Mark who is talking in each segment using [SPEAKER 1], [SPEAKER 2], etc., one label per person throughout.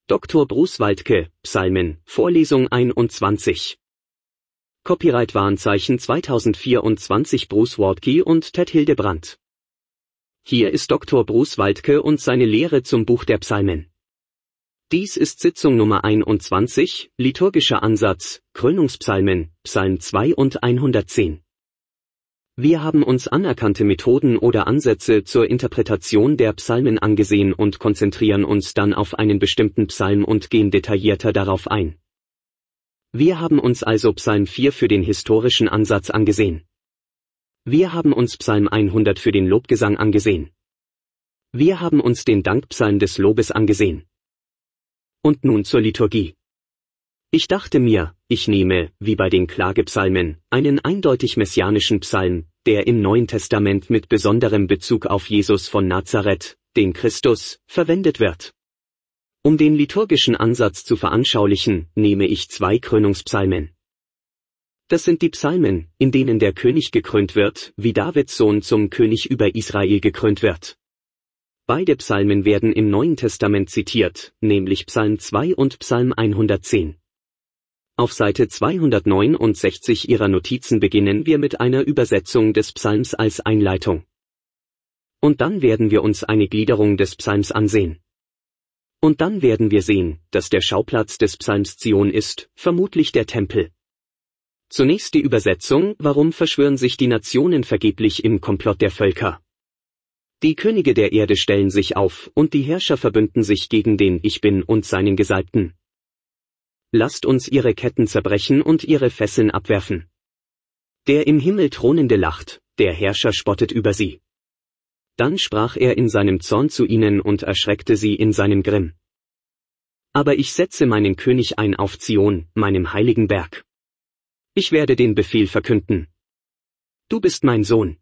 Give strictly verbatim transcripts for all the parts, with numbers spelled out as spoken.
[SPEAKER 1] Doktor Bruce Waltke, Psalmen, Vorlesung einundzwanzig. Copyright Warenzeichen zweitausendvierundzwanzig Bruce Waltke und Ted Hildebrandt. Hier ist Doktor Bruce Waltke und seine Lehre zum Buch der Psalmen. Dies ist Sitzung Nummer einundzwanzig, liturgischer Ansatz, Krönungspsalmen, Psalm zwei und hundertzehn. Wir haben uns anerkannte Methoden oder Ansätze zur Interpretation der Psalmen angesehen und konzentrieren uns dann auf einen bestimmten Psalm und gehen detaillierter darauf ein. Wir haben uns also Psalm vier für den historischen Ansatz angesehen. Wir haben uns Psalm hundert für den Lobgesang angesehen. Wir haben uns den Dankpsalm des Lobes angesehen. Und nun zur Liturgie. Ich dachte mir, ich nehme, wie bei den Klagepsalmen, einen eindeutig messianischen Psalm, der im Neuen Testament mit besonderem Bezug auf Jesus von Nazareth, den Christus, verwendet wird. Um den liturgischen Ansatz zu veranschaulichen, nehme ich zwei Krönungspsalmen. Das sind die Psalmen, in denen der König gekrönt wird, wie Davids Sohn zum König über Israel gekrönt wird. Beide Psalmen werden im Neuen Testament zitiert, nämlich Psalm zwei und Psalm hundertzehn. Auf Seite zweihundertneunundsechzig Ihrer Notizen beginnen wir mit einer Übersetzung des Psalms als Einleitung. Und dann werden wir uns eine Gliederung des Psalms ansehen. Und dann werden wir sehen, dass der Schauplatz des Psalms Zion ist, vermutlich der Tempel. Zunächst die Übersetzung: Warum verschwören sich die Nationen vergeblich im Komplott der Völker? Die Könige der Erde stellen sich auf, und die Herrscher verbünden sich gegen den Ich Bin und seinen Gesalbten. Lasst uns ihre Ketten zerbrechen und ihre Fesseln abwerfen. Der im Himmel thronende lacht, der Herrscher spottet über sie. Dann sprach er in seinem Zorn zu ihnen und erschreckte sie in seinem Grimm. Aber ich setze meinen König ein auf Zion, meinem heiligen Berg. Ich werde den Befehl verkünden. Du bist mein Sohn.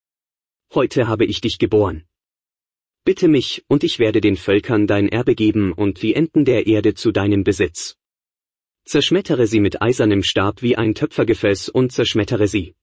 [SPEAKER 1] Heute habe ich dich geboren. Bitte mich, und ich werde den Völkern dein Erbe geben und die Enden der Erde zu deinem Besitz. Zerschmettere sie mit eisernem Stab wie ein Töpfergefäß und zerschmettere sie.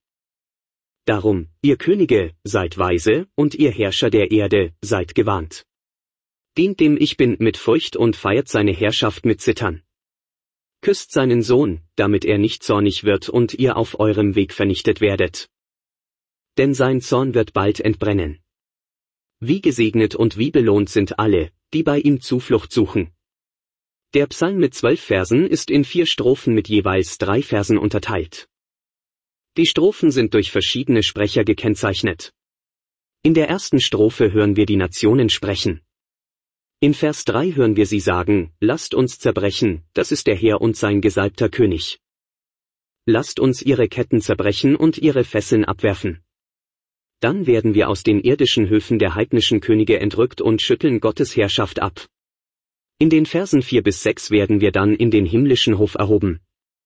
[SPEAKER 1] Darum, ihr Könige, seid weise, und ihr Herrscher der Erde, seid gewarnt. Dient dem Ich Bin mit Furcht und feiert seine Herrschaft mit Zittern. Küsst seinen Sohn, damit er nicht zornig wird und ihr auf eurem Weg vernichtet werdet. Denn sein Zorn wird bald entbrennen. Wie gesegnet und wie belohnt sind alle, die bei ihm Zuflucht suchen. Der Psalm mit zwölf Versen ist in vier Strophen mit jeweils drei Versen unterteilt. Die Strophen sind durch verschiedene Sprecher gekennzeichnet. In der ersten Strophe hören wir die Nationen sprechen. In Vers drei hören wir sie sagen: Lasst uns zerbrechen, das ist der Herr und sein gesalbter König. Lasst uns ihre Ketten zerbrechen und ihre Fesseln abwerfen. Dann werden wir aus den irdischen Höfen der heidnischen Könige entrückt und schütteln Gottes Herrschaft ab. In den Versen vier bis sechs werden wir dann in den himmlischen Hof erhoben.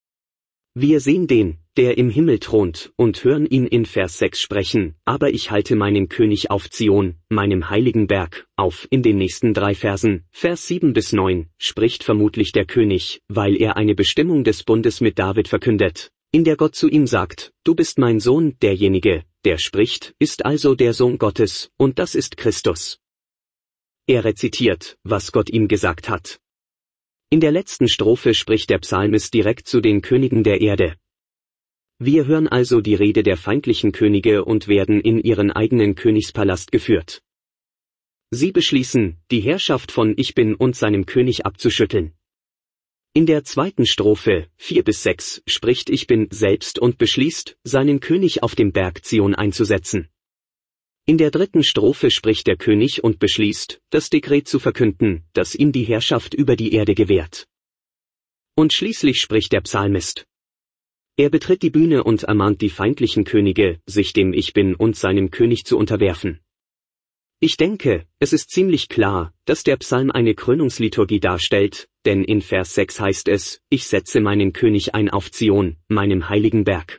[SPEAKER 1] Wir sehen den, der im Himmel thront, und hören ihn in Vers sechs sprechen: Aber ich halte meinen König auf Zion, meinem heiligen Berg, auf. In den nächsten drei Versen, Vers sieben bis neun, spricht vermutlich der König, weil er eine Bestimmung des Bundes mit David verkündet, in der Gott zu ihm sagt: Du bist mein Sohn. Derjenige, der spricht, ist also der Sohn Gottes, und das ist Christus. Er rezitiert, was Gott ihm gesagt hat. In der letzten Strophe spricht der Psalmist direkt zu den Königen der Erde. Wir hören also die Rede der feindlichen Könige und werden in ihren eigenen Königspalast geführt. Sie beschließen, die Herrschaft von Ich Bin und seinem König abzuschütteln. In der zweiten Strophe, vier bis sechs, spricht Ich Bin selbst und beschließt, seinen König auf dem Berg Zion einzusetzen. In der dritten Strophe spricht der König und beschließt, das Dekret zu verkünden, das ihm die Herrschaft über die Erde gewährt. Und schließlich spricht der Psalmist. Er betritt die Bühne und ermahnt die feindlichen Könige, sich dem Ich Bin und seinem König zu unterwerfen. Ich denke, es ist ziemlich klar, dass der Psalm eine Krönungsliturgie darstellt, denn in Vers sechs heißt es: Ich setze meinen König ein auf Zion, meinem heiligen Berg.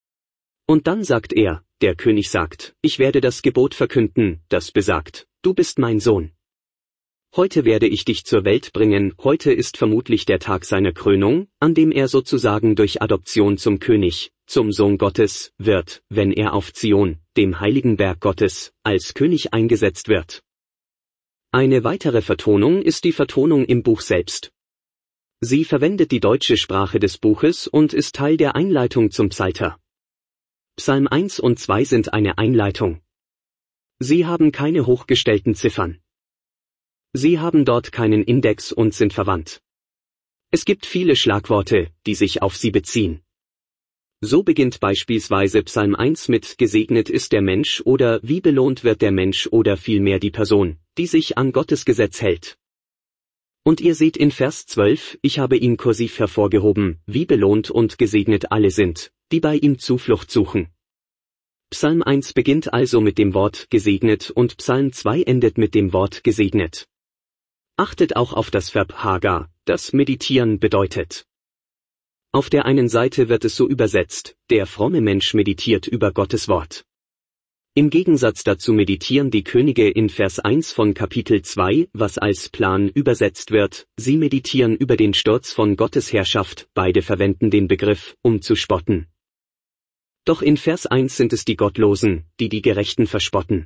[SPEAKER 1] Und dann sagt er, der König sagt: Ich werde das Gebot verkünden, das besagt: Du bist mein Sohn. Heute werde ich dich zur Welt bringen. Heute ist vermutlich der Tag seiner Krönung, an dem er sozusagen durch Adoption zum König, zum Sohn Gottes, wird, wenn er auf Zion, dem heiligen Berg Gottes, als König eingesetzt wird. Eine weitere Vertonung ist die Vertonung im Buch selbst. Sie verwendet die deutsche Sprache des Buches und ist Teil der Einleitung zum Psalter. Psalm eins und zwei sind eine Einleitung. Sie haben keine hochgestellten Ziffern. Sie haben dort keinen Index und sind verwandt. Es gibt viele Schlagworte, die sich auf sie beziehen. So beginnt beispielsweise Psalm eins mit Gesegnet ist der Mensch oder Wie belohnt wird der Mensch oder vielmehr die Person, die sich an Gottes Gesetz hält. Und ihr seht in Vers zwölf, ich habe ihn kursiv hervorgehoben, wie belohnt und gesegnet alle sind, die bei ihm Zuflucht suchen. Psalm eins beginnt also mit dem Wort gesegnet und Psalm zwei endet mit dem Wort gesegnet. Achtet auch auf das Verb Haga, das meditieren bedeutet. Auf der einen Seite wird es so übersetzt, der fromme Mensch meditiert über Gottes Wort. Im Gegensatz dazu meditieren die Könige in Vers eins von Kapitel zwei, was als Plan übersetzt wird, sie meditieren über den Sturz von Gottes Herrschaft, beide verwenden den Begriff, um zu spotten. Doch in Vers eins sind es die Gottlosen, die die Gerechten verspotten.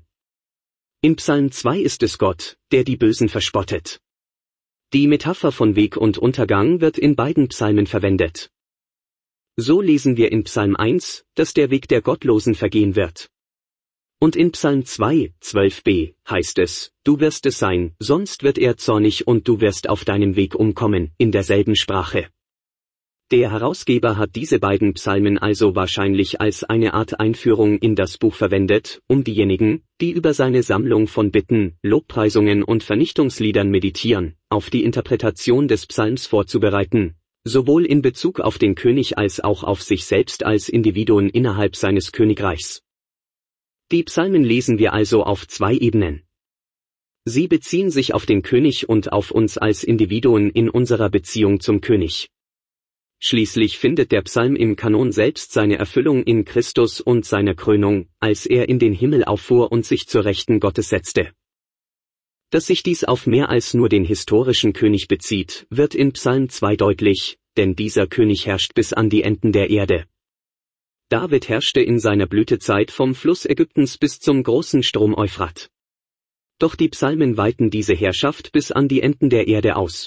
[SPEAKER 1] In Psalm zwei ist es Gott, der die Bösen verspottet. Die Metapher von Weg und Untergang wird in beiden Psalmen verwendet. So lesen wir in Psalm eins, dass der Weg der Gottlosen vergehen wird. Und in Psalm zwei, zwölf b, heißt es, du wirst es sein, sonst wird er zornig und du wirst auf deinem Weg umkommen, in derselben Sprache. Der Herausgeber hat diese beiden Psalmen also wahrscheinlich als eine Art Einführung in das Buch verwendet, um diejenigen, die über seine Sammlung von Bitten, Lobpreisungen und Vernichtungsliedern meditieren, auf die Interpretation des Psalms vorzubereiten, sowohl in Bezug auf den König als auch auf sich selbst als Individuen innerhalb seines Königreichs. Die Psalmen lesen wir also auf zwei Ebenen. Sie beziehen sich auf den König und auf uns als Individuen in unserer Beziehung zum König. Schließlich findet der Psalm im Kanon selbst seine Erfüllung in Christus und seiner Krönung, als er in den Himmel auffuhr und sich zur Rechten Gottes setzte. Dass sich dies auf mehr als nur den historischen König bezieht, wird in Psalm zwei deutlich, denn dieser König herrscht bis an die Enden der Erde. David herrschte in seiner Blütezeit vom Fluss Ägyptens bis zum großen Strom Euphrat. Doch die Psalmen weiten diese Herrschaft bis an die Enden der Erde aus.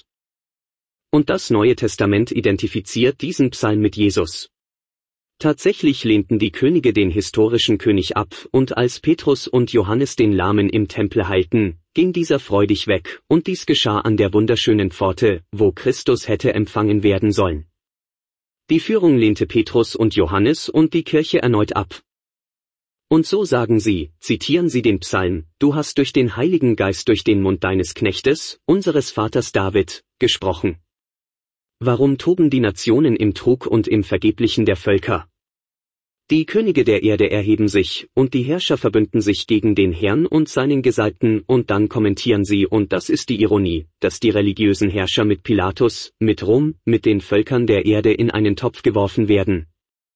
[SPEAKER 1] Und das Neue Testament identifiziert diesen Psalm mit Jesus. Tatsächlich lehnten die Könige den historischen König ab, und als Petrus und Johannes den Lahmen im Tempel heilten, ging dieser freudig weg, und dies geschah an der wunderschönen Pforte, wo Christus hätte empfangen werden sollen. Die Führung lehnte Petrus und Johannes und die Kirche erneut ab. Und so sagen sie, zitieren sie den Psalm, du hast durch den Heiligen Geist durch den Mund deines Knechtes, unseres Vaters David, gesprochen. Warum toben die Nationen im Trug und im Vergeblichen der Völker? Die Könige der Erde erheben sich, und die Herrscher verbünden sich gegen den Herrn und seinen Gesalbten, und dann kommentieren sie, und das ist die Ironie, dass die religiösen Herrscher mit Pilatus, mit Rom, mit den Völkern der Erde in einen Topf geworfen werden.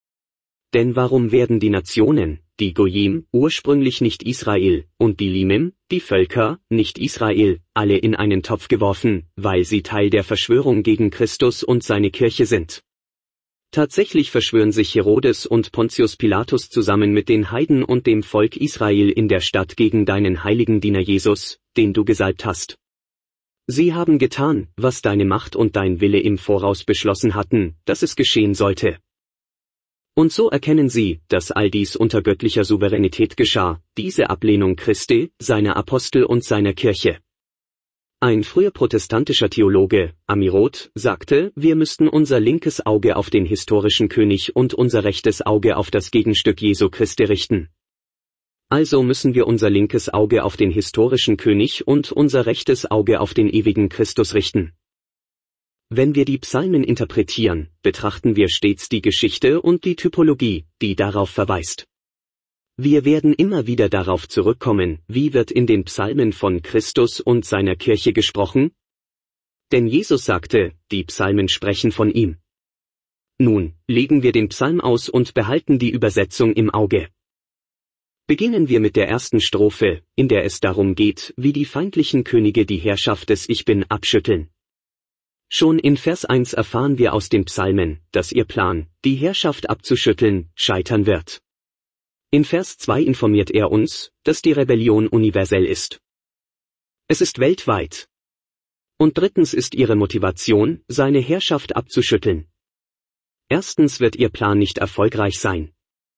[SPEAKER 1] Denn warum werden die Nationen, die Goyim, ursprünglich nicht Israel, und die Limim, die Völker, nicht Israel, alle in einen Topf geworfen, weil sie Teil der Verschwörung gegen Christus und seine Kirche sind? Tatsächlich verschwören sich Herodes und Pontius Pilatus zusammen mit den Heiden und dem Volk Israel in der Stadt gegen deinen heiligen Diener Jesus, den du gesalbt hast. Sie haben getan, was deine Macht und dein Wille im Voraus beschlossen hatten, dass es geschehen sollte. Und so erkennen sie, dass all dies unter göttlicher Souveränität geschah, diese Ablehnung Christi, seiner Apostel und seiner Kirche. Ein früher protestantischer Theologe, Amirot, sagte, wir müssten unser linkes Auge auf den historischen König und unser rechtes Auge auf das Gegenstück Jesu Christi richten. Also müssen wir unser linkes Auge auf den historischen König und unser rechtes Auge auf den ewigen Christus richten. Wenn wir die Psalmen interpretieren, betrachten wir stets die Geschichte und die Typologie, die darauf verweist. Wir werden immer wieder darauf zurückkommen, wie wird in den Psalmen von Christus und seiner Kirche gesprochen? Denn Jesus sagte, die Psalmen sprechen von ihm. Nun, legen wir den Psalm aus und behalten die Übersetzung im Auge. Beginnen wir mit der ersten Strophe, in der es darum geht, wie die feindlichen Könige die Herrschaft des Ich Bin abschütteln. Schon in Vers eins erfahren wir aus den Psalmen, dass ihr Plan, die Herrschaft abzuschütteln, scheitern wird. In Vers zwei informiert er uns, dass die Rebellion universell ist. Es ist weltweit. Und drittens ist ihre Motivation, seine Herrschaft abzuschütteln. Erstens wird ihr Plan nicht erfolgreich sein.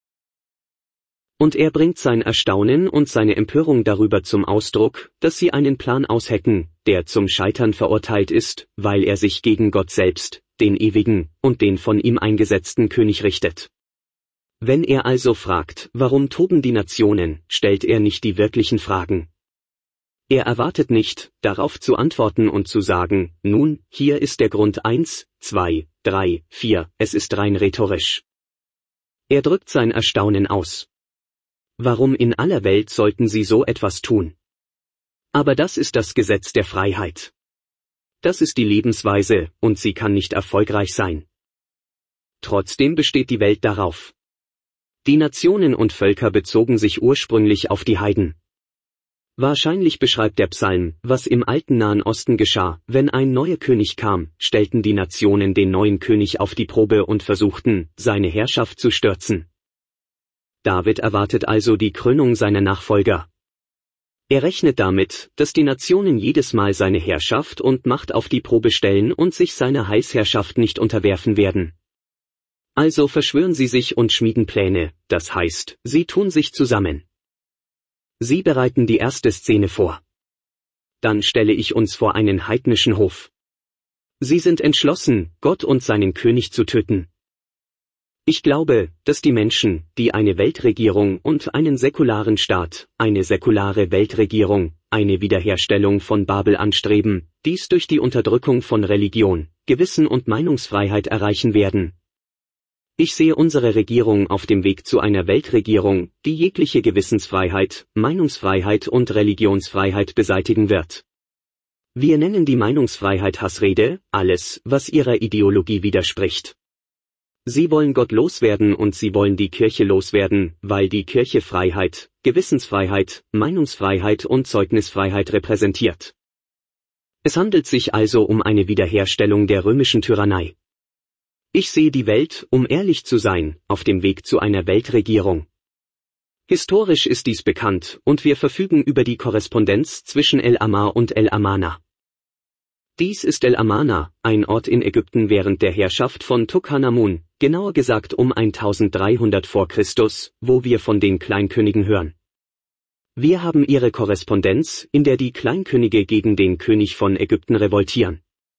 [SPEAKER 1] Und er bringt sein Erstaunen und seine Empörung darüber zum Ausdruck, dass sie einen Plan aushecken, der zum Scheitern verurteilt ist, weil er sich gegen Gott selbst, den Ewigen, und den von ihm eingesetzten König richtet. Wenn er also fragt, warum toben die Nationen, stellt er nicht die wirklichen Fragen. Er erwartet nicht, darauf zu antworten und zu sagen, nun, hier ist der Grund eins, zwei, drei, vier, es ist rein rhetorisch. Er drückt sein Erstaunen aus. Warum in aller Welt sollten sie so etwas tun? Aber das ist das Gesetz der Freiheit. Das ist die Lebensweise, und sie kann nicht erfolgreich sein. Trotzdem besteht die Welt darauf. Die Nationen und Völker bezogen sich ursprünglich auf die Heiden. Wahrscheinlich beschreibt der Psalm, was im alten Nahen Osten geschah, wenn ein neuer König kam, stellten die Nationen den neuen König auf die Probe und versuchten, seine Herrschaft zu stürzen. David erwartet also die Krönung seiner Nachfolger. Er rechnet damit, dass die Nationen jedes Mal seine Herrschaft und Macht auf die Probe stellen und sich seiner Heilsherrschaft nicht unterwerfen werden. Also verschwören sie sich und schmieden Pläne, das heißt, sie tun sich zusammen. Sie bereiten die erste Szene vor. Dann stelle ich uns vor einen heidnischen Hof. Sie sind entschlossen, Gott und seinen König zu töten. Ich glaube, dass die Menschen, die eine Weltregierung und einen säkularen Staat, eine säkulare Weltregierung, eine Wiederherstellung von Babel anstreben, dies durch die Unterdrückung von Religion, Gewissen und Meinungsfreiheit erreichen werden. Ich sehe unsere Regierung auf dem Weg zu einer Weltregierung, die jegliche Gewissensfreiheit, Meinungsfreiheit und Religionsfreiheit beseitigen wird. Wir nennen die Meinungsfreiheit Hassrede, alles, was ihrer Ideologie widerspricht. Sie wollen Gott loswerden und sie wollen die Kirche loswerden, weil die Kirche Freiheit, Gewissensfreiheit, Meinungsfreiheit und Zeugnisfreiheit repräsentiert. Es handelt sich also um eine Wiederherstellung der römischen Tyrannei. Ich sehe die Welt, um ehrlich zu sein, auf dem Weg zu einer Weltregierung. Historisch ist dies bekannt und wir verfügen über die Korrespondenz zwischen El Amar und El Amarna. Dies ist El Amarna, ein Ort in Ägypten während der Herrschaft von Tughanamun, genauer gesagt um eintausenddreihundert vor Christus, wo wir von den Kleinkönigen hören. Wir haben ihre Korrespondenz, in der die Kleinkönige gegen den König von Ägypten revoltieren.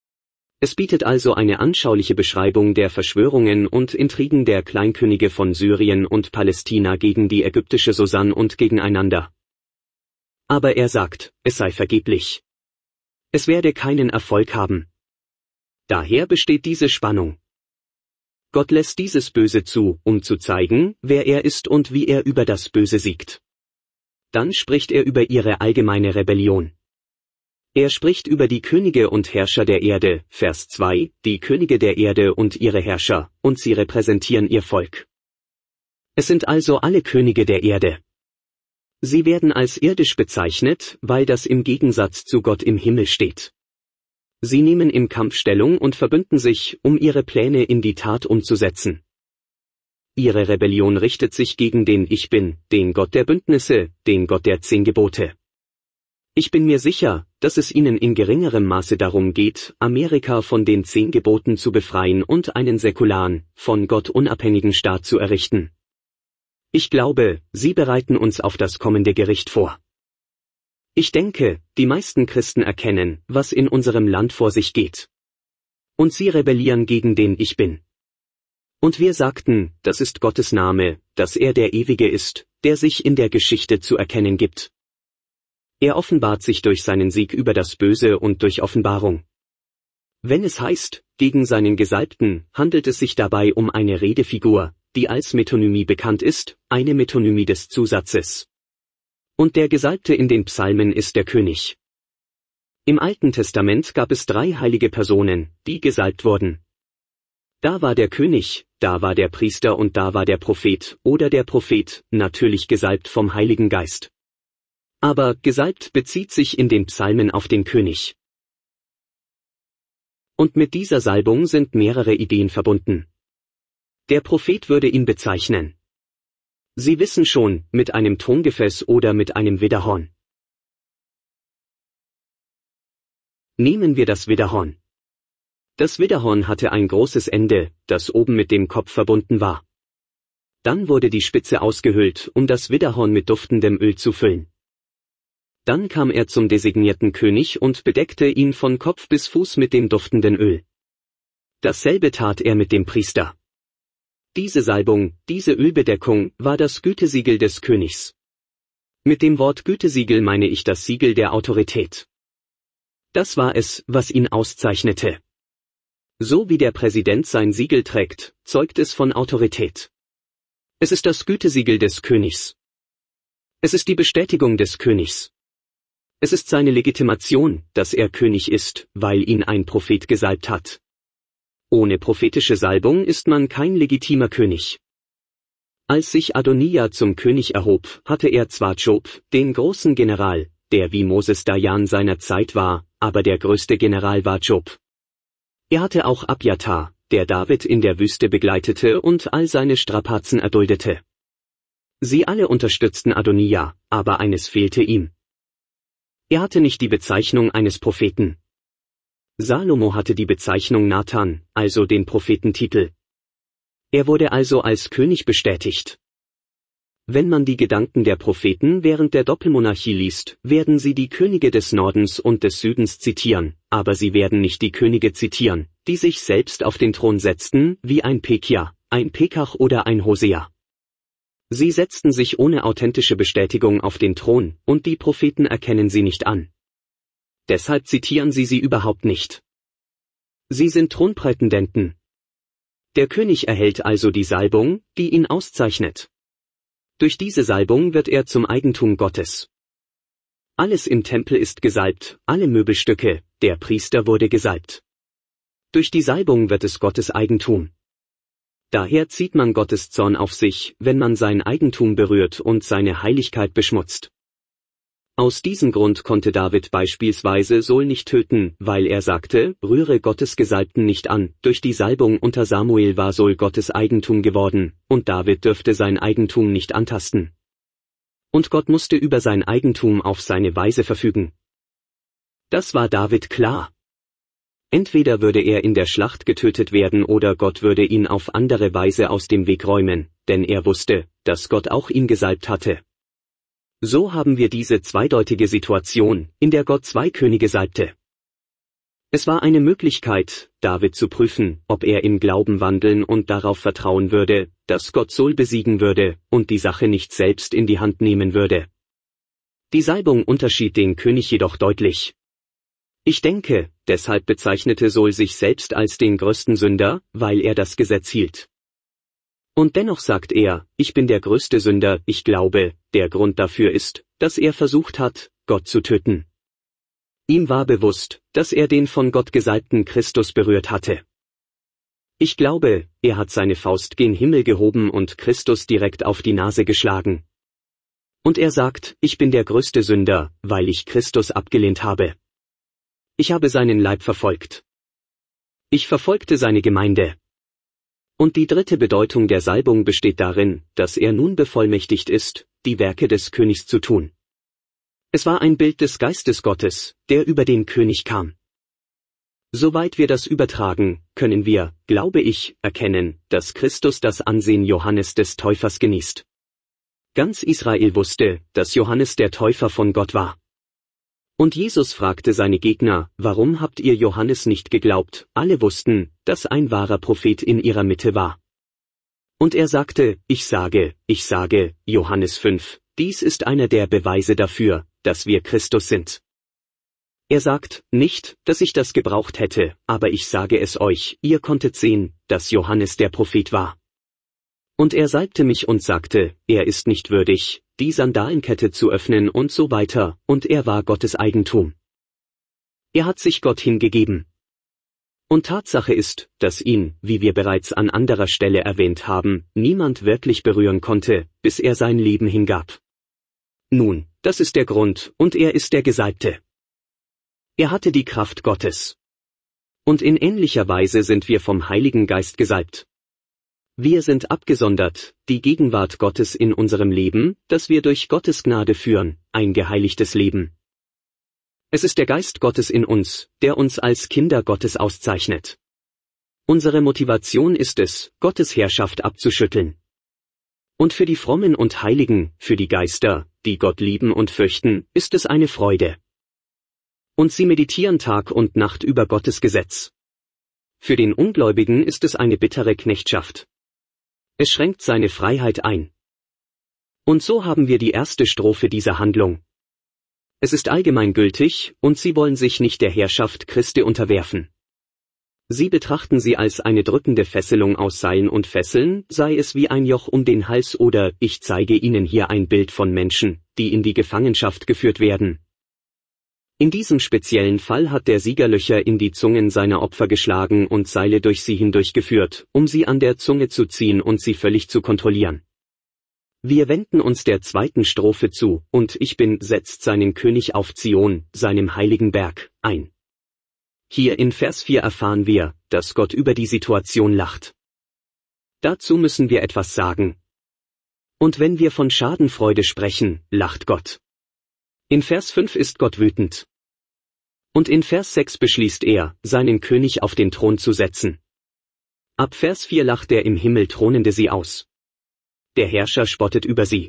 [SPEAKER 1] Es bietet also eine anschauliche Beschreibung der Verschwörungen und Intrigen der Kleinkönige von Syrien und Palästina gegen die ägyptische Susan und gegeneinander. Aber er sagt, es sei vergeblich. Es werde keinen Erfolg haben. Daher besteht diese Spannung. Gott lässt dieses Böse zu, um zu zeigen, wer er ist und wie er über das Böse siegt. Dann spricht er über ihre allgemeine Rebellion. Er spricht über die Könige und Herrscher der Erde, Vers zwei, die Könige der Erde und ihre Herrscher, und sie repräsentieren ihr Volk. Es sind also alle Könige der Erde. Sie werden als irdisch bezeichnet, weil das im Gegensatz zu Gott im Himmel steht. Sie nehmen im Kampf Stellung und verbünden sich, um ihre Pläne in die Tat umzusetzen. Ihre Rebellion richtet sich gegen den Ich Bin, den Gott der Bündnisse, den Gott der Zehn Gebote. Ich bin mir sicher, dass es ihnen in geringerem Maße darum geht, Amerika von den Zehn Geboten zu befreien und einen säkularen, von Gott unabhängigen Staat zu errichten. Ich glaube, sie bereiten uns auf das kommende Gericht vor. Ich denke, die meisten Christen erkennen, was in unserem Land vor sich geht. Und sie rebellieren gegen den Ich Bin. Und wir sagten, das ist Gottes Name, dass er der Ewige ist, der sich in der Geschichte zu erkennen gibt. Er offenbart sich durch seinen Sieg über das Böse und durch Offenbarung. Wenn es heißt, gegen seinen Gesalbten, handelt es sich dabei um eine Redefigur, die als Metonymie bekannt ist, eine Metonymie des Zusatzes. Und der Gesalbte in den Psalmen ist der König. Im Alten Testament gab es drei heilige Personen, die gesalbt wurden. Da war der König, da war der Priester und da war der Prophet, oder der Prophet, natürlich gesalbt vom Heiligen Geist. Aber gesalbt bezieht sich in den Psalmen auf den König. Und mit dieser Salbung sind mehrere Ideen verbunden. Der Prophet würde ihn bezeichnen. Sie wissen schon, mit einem Tongefäß oder mit einem Widderhorn. Nehmen wir das Widderhorn. Das Widderhorn hatte ein großes Ende, das oben mit dem Kopf verbunden war. Dann wurde die Spitze ausgehöhlt, um das Widderhorn mit duftendem Öl zu füllen. Dann kam er zum designierten König und bedeckte ihn von Kopf bis Fuß mit dem duftenden Öl. Dasselbe tat er mit dem Priester. Diese Salbung, diese Ölbedeckung, war das Gütesiegel des Königs. Mit dem Wort Gütesiegel meine ich das Siegel der Autorität. Das war es, was ihn auszeichnete. So wie der Präsident sein Siegel trägt, zeugt es von Autorität. Es ist das Gütesiegel des Königs. Es ist die Bestätigung des Königs. Es ist seine Legitimation, dass er König ist, weil ihn ein Prophet gesalbt hat. Ohne prophetische Salbung ist man kein legitimer König. Als sich Adonija zum König erhob, hatte er zwar Job, den großen General, der wie Moses Dayan seiner Zeit war, aber der größte General war Job. Er hatte auch Abjatar, der David in der Wüste begleitete und all seine Strapazen erduldete. Sie alle unterstützten Adonija, aber eines fehlte ihm. Er hatte nicht die Bezeichnung eines Propheten. Salomo hatte die Bezeichnung Nathan, also den Prophetentitel. Er wurde also als König bestätigt. Wenn man die Gedanken der Propheten während der Doppelmonarchie liest, werden sie die Könige des Nordens und des Südens zitieren, aber sie werden nicht die Könige zitieren, die sich selbst auf den Thron setzten, wie ein Pekia, ein Pekach oder ein Hosea. Sie setzten sich ohne authentische Bestätigung auf den Thron, und die Propheten erkennen sie nicht an. Deshalb zitieren sie sie überhaupt nicht. Sie sind Thronprätendenten. Der König erhält also die Salbung, die ihn auszeichnet. Durch diese Salbung wird er zum Eigentum Gottes. Alles im Tempel ist gesalbt, alle Möbelstücke, der Priester wurde gesalbt. Durch die Salbung wird es Gottes Eigentum. Daher zieht man Gottes Zorn auf sich, wenn man sein Eigentum berührt und seine Heiligkeit beschmutzt. Aus diesem Grund konnte David beispielsweise Saul nicht töten, weil er sagte, rühre Gottes Gesalbten nicht an. Durch die Salbung unter Samuel war Saul Gottes Eigentum geworden, und David dürfte sein Eigentum nicht antasten. Und Gott musste über sein Eigentum auf seine Weise verfügen. Das war David klar. Entweder würde er in der Schlacht getötet werden oder Gott würde ihn auf andere Weise aus dem Weg räumen, denn er wusste, dass Gott auch ihn gesalbt hatte. So haben wir diese zweideutige Situation, in der Gott zwei Könige salbte. Es war eine Möglichkeit, David zu prüfen, ob er im Glauben wandeln und darauf vertrauen würde, dass Gott Saul besiegen würde und die Sache nicht selbst in die Hand nehmen würde. Die Salbung unterschied den König jedoch deutlich. Ich denke, deshalb bezeichnete Saul sich selbst als den größten Sünder, weil er das Gesetz hielt. Und dennoch sagt er, ich bin der größte Sünder. Ich glaube, der Grund dafür ist, dass er versucht hat, Gott zu töten. Ihm war bewusst, dass er den von Gott gesalbten Christus berührt hatte. Ich glaube, er hat seine Faust gen Himmel gehoben und Christus direkt auf die Nase geschlagen. Und er sagt, ich bin der größte Sünder, weil ich Christus abgelehnt habe. Ich habe seinen Leib verfolgt. Ich verfolgte seine Gemeinde. Und die dritte Bedeutung der Salbung besteht darin, dass er nun bevollmächtigt ist, die Werke des Königs zu tun. Es war ein Bild des Geistes Gottes, der über den König kam. Soweit wir das übertragen, können wir, glaube ich, erkennen, dass Christus das Ansehen Johannes des Täufers genießt. Ganz Israel wusste, dass Johannes der Täufer von Gott war. Und Jesus fragte seine Gegner, warum habt ihr Johannes nicht geglaubt? Alle wussten, dass ein wahrer Prophet in ihrer Mitte war. Und er sagte, ich sage, ich sage, Johannes fünf, dies ist einer der Beweise dafür, dass wir Christus sind. Er sagt, nicht, dass ich das gebraucht hätte, aber ich sage es euch, ihr konntet sehen, dass Johannes der Prophet war. Und er salbte mich und sagte, er ist nicht würdig, die Sandalenkette zu öffnen und so weiter, und er war Gottes Eigentum. Er hat sich Gott hingegeben. Und Tatsache ist, dass ihn, wie wir bereits an anderer Stelle erwähnt haben, niemand wirklich berühren konnte, bis er sein Leben hingab. Nun, das ist der Grund, und er ist der Gesalbte. Er hatte die Kraft Gottes. Und in ähnlicher Weise sind wir vom Heiligen Geist gesalbt. Wir sind abgesondert, die Gegenwart Gottes in unserem Leben, das wir durch Gottes Gnade führen, ein geheiligtes Leben. Es ist der Geist Gottes in uns, der uns als Kinder Gottes auszeichnet. Unsere Motivation ist es, Gottes Herrschaft abzuschütteln. Und für die Frommen und Heiligen, für die Geister, die Gott lieben und fürchten, ist es eine Freude. Und sie meditieren Tag und Nacht über Gottes Gesetz. Für den Ungläubigen ist es eine bittere Knechtschaft. Es schränkt seine Freiheit ein. Und so haben wir die erste Strophe dieser Handlung. Es ist allgemeingültig, und sie wollen sich nicht der Herrschaft Christi unterwerfen. Sie betrachten sie als eine drückende Fesselung aus Seilen und Fesseln, sei es wie ein Joch um den Hals oder, ich zeige Ihnen hier ein Bild von Menschen, die in die Gefangenschaft geführt werden. In diesem speziellen Fall hat der Sieger Löcher in die Zungen seiner Opfer geschlagen und Seile durch sie hindurchgeführt, um sie an der Zunge zu ziehen und sie völlig zu kontrollieren. Wir wenden uns der zweiten Strophe zu, und ich bin, setzt seinen König auf Zion, seinem heiligen Berg, ein. Hier in Vers vier erfahren wir, dass Gott über die Situation lacht. Dazu müssen wir etwas sagen. Und wenn wir von Schadenfreude sprechen, lacht Gott. In Vers fünf ist Gott wütend. Und in Vers sechs beschließt er, seinen König auf den Thron zu setzen. Ab Vers vier lacht der im Himmel Thronende sie aus. Der Herrscher spottet über sie.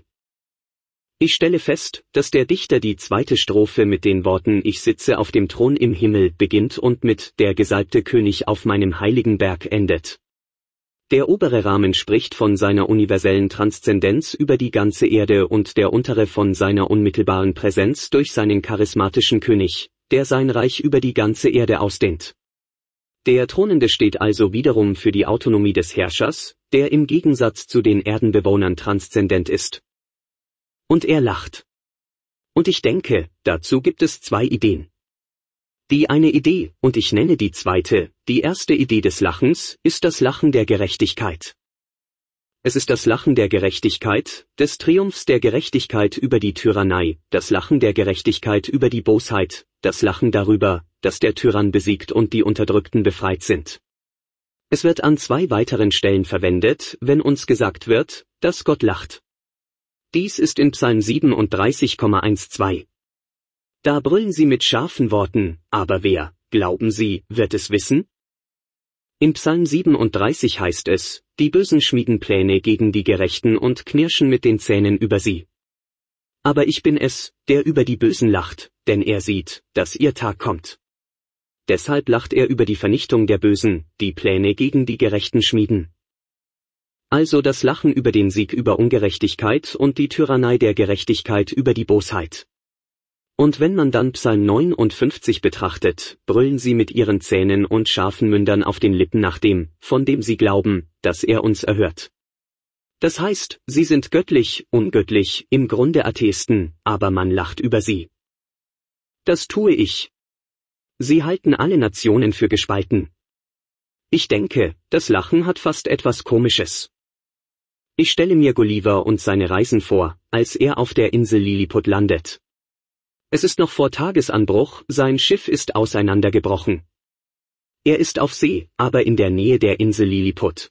[SPEAKER 1] Ich stelle fest, dass der Dichter die zweite Strophe mit den Worten Ich sitze auf dem Thron im Himmel beginnt und mit Der gesalbte König auf meinem heiligen Berg endet. Der obere Rahmen spricht von seiner universellen Transzendenz über die ganze Erde und der untere von seiner unmittelbaren Präsenz durch seinen charismatischen König, der sein Reich über die ganze Erde ausdehnt. Der Thronende steht also wiederum für die Autonomie des Herrschers, der im Gegensatz zu den Erdenbewohnern transzendent ist. Und er lacht. Und ich denke, dazu gibt es zwei Ideen. Die eine Idee, und ich nenne die zweite, die erste Idee des Lachens, ist das Lachen der Gerechtigkeit. Es ist das Lachen der Gerechtigkeit, des Triumphs der Gerechtigkeit über die Tyrannei, das Lachen der Gerechtigkeit über die Bosheit, das Lachen darüber, dass der Tyrann besiegt und die Unterdrückten befreit sind. Es wird an zwei weiteren Stellen verwendet, wenn uns gesagt wird, dass Gott lacht. Dies ist in Psalm siebenunddreißig, zwölf. Da brüllen sie mit scharfen Worten, aber wer, glauben Sie, wird es wissen? In Psalm siebenunddreißig heißt es, die Bösen schmieden Pläne gegen die Gerechten und knirschen mit den Zähnen über sie. Aber ich bin es, der über die Bösen lacht, denn er sieht, dass ihr Tag kommt. Deshalb lacht er über die Vernichtung der Bösen, die Pläne gegen die Gerechten schmieden. Also das Lachen über den Sieg über Ungerechtigkeit und die Tyrannei der Gerechtigkeit über die Bosheit. Und wenn man dann Psalm neunundfünfzig betrachtet, brüllen sie mit ihren Zähnen und scharfen Mündern auf den Lippen nach dem, von dem sie glauben, dass er uns erhört. Das heißt, sie sind göttlich, ungöttlich, im Grunde Atheisten, aber man lacht über sie. Das tue ich. Sie halten alle Nationen für gespalten. Ich denke, das Lachen hat fast etwas Komisches. Ich stelle mir Gulliver und seine Reisen vor, als er auf der Insel Lilliput landet. Es ist noch vor Tagesanbruch, sein Schiff ist auseinandergebrochen. Er ist auf See, aber in der Nähe der Insel Lilliput.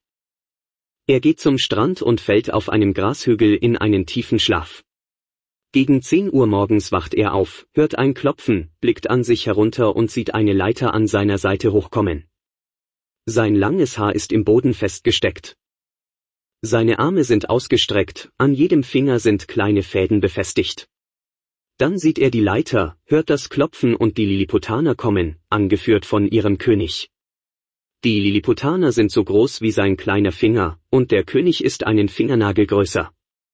[SPEAKER 1] Er geht zum Strand und fällt auf einem Grashügel in einen tiefen Schlaf. Gegen zehn Uhr morgens wacht er auf, hört ein Klopfen, blickt an sich herunter und sieht eine Leiter an seiner Seite hochkommen. Sein langes Haar ist im Boden festgesteckt. Seine Arme sind ausgestreckt, an jedem Finger sind kleine Fäden befestigt. Dann sieht er die Leiter, hört das Klopfen und die Lilliputaner kommen, angeführt von ihrem König. Die Lilliputaner sind so groß wie sein kleiner Finger, und der König ist einen Fingernagel größer.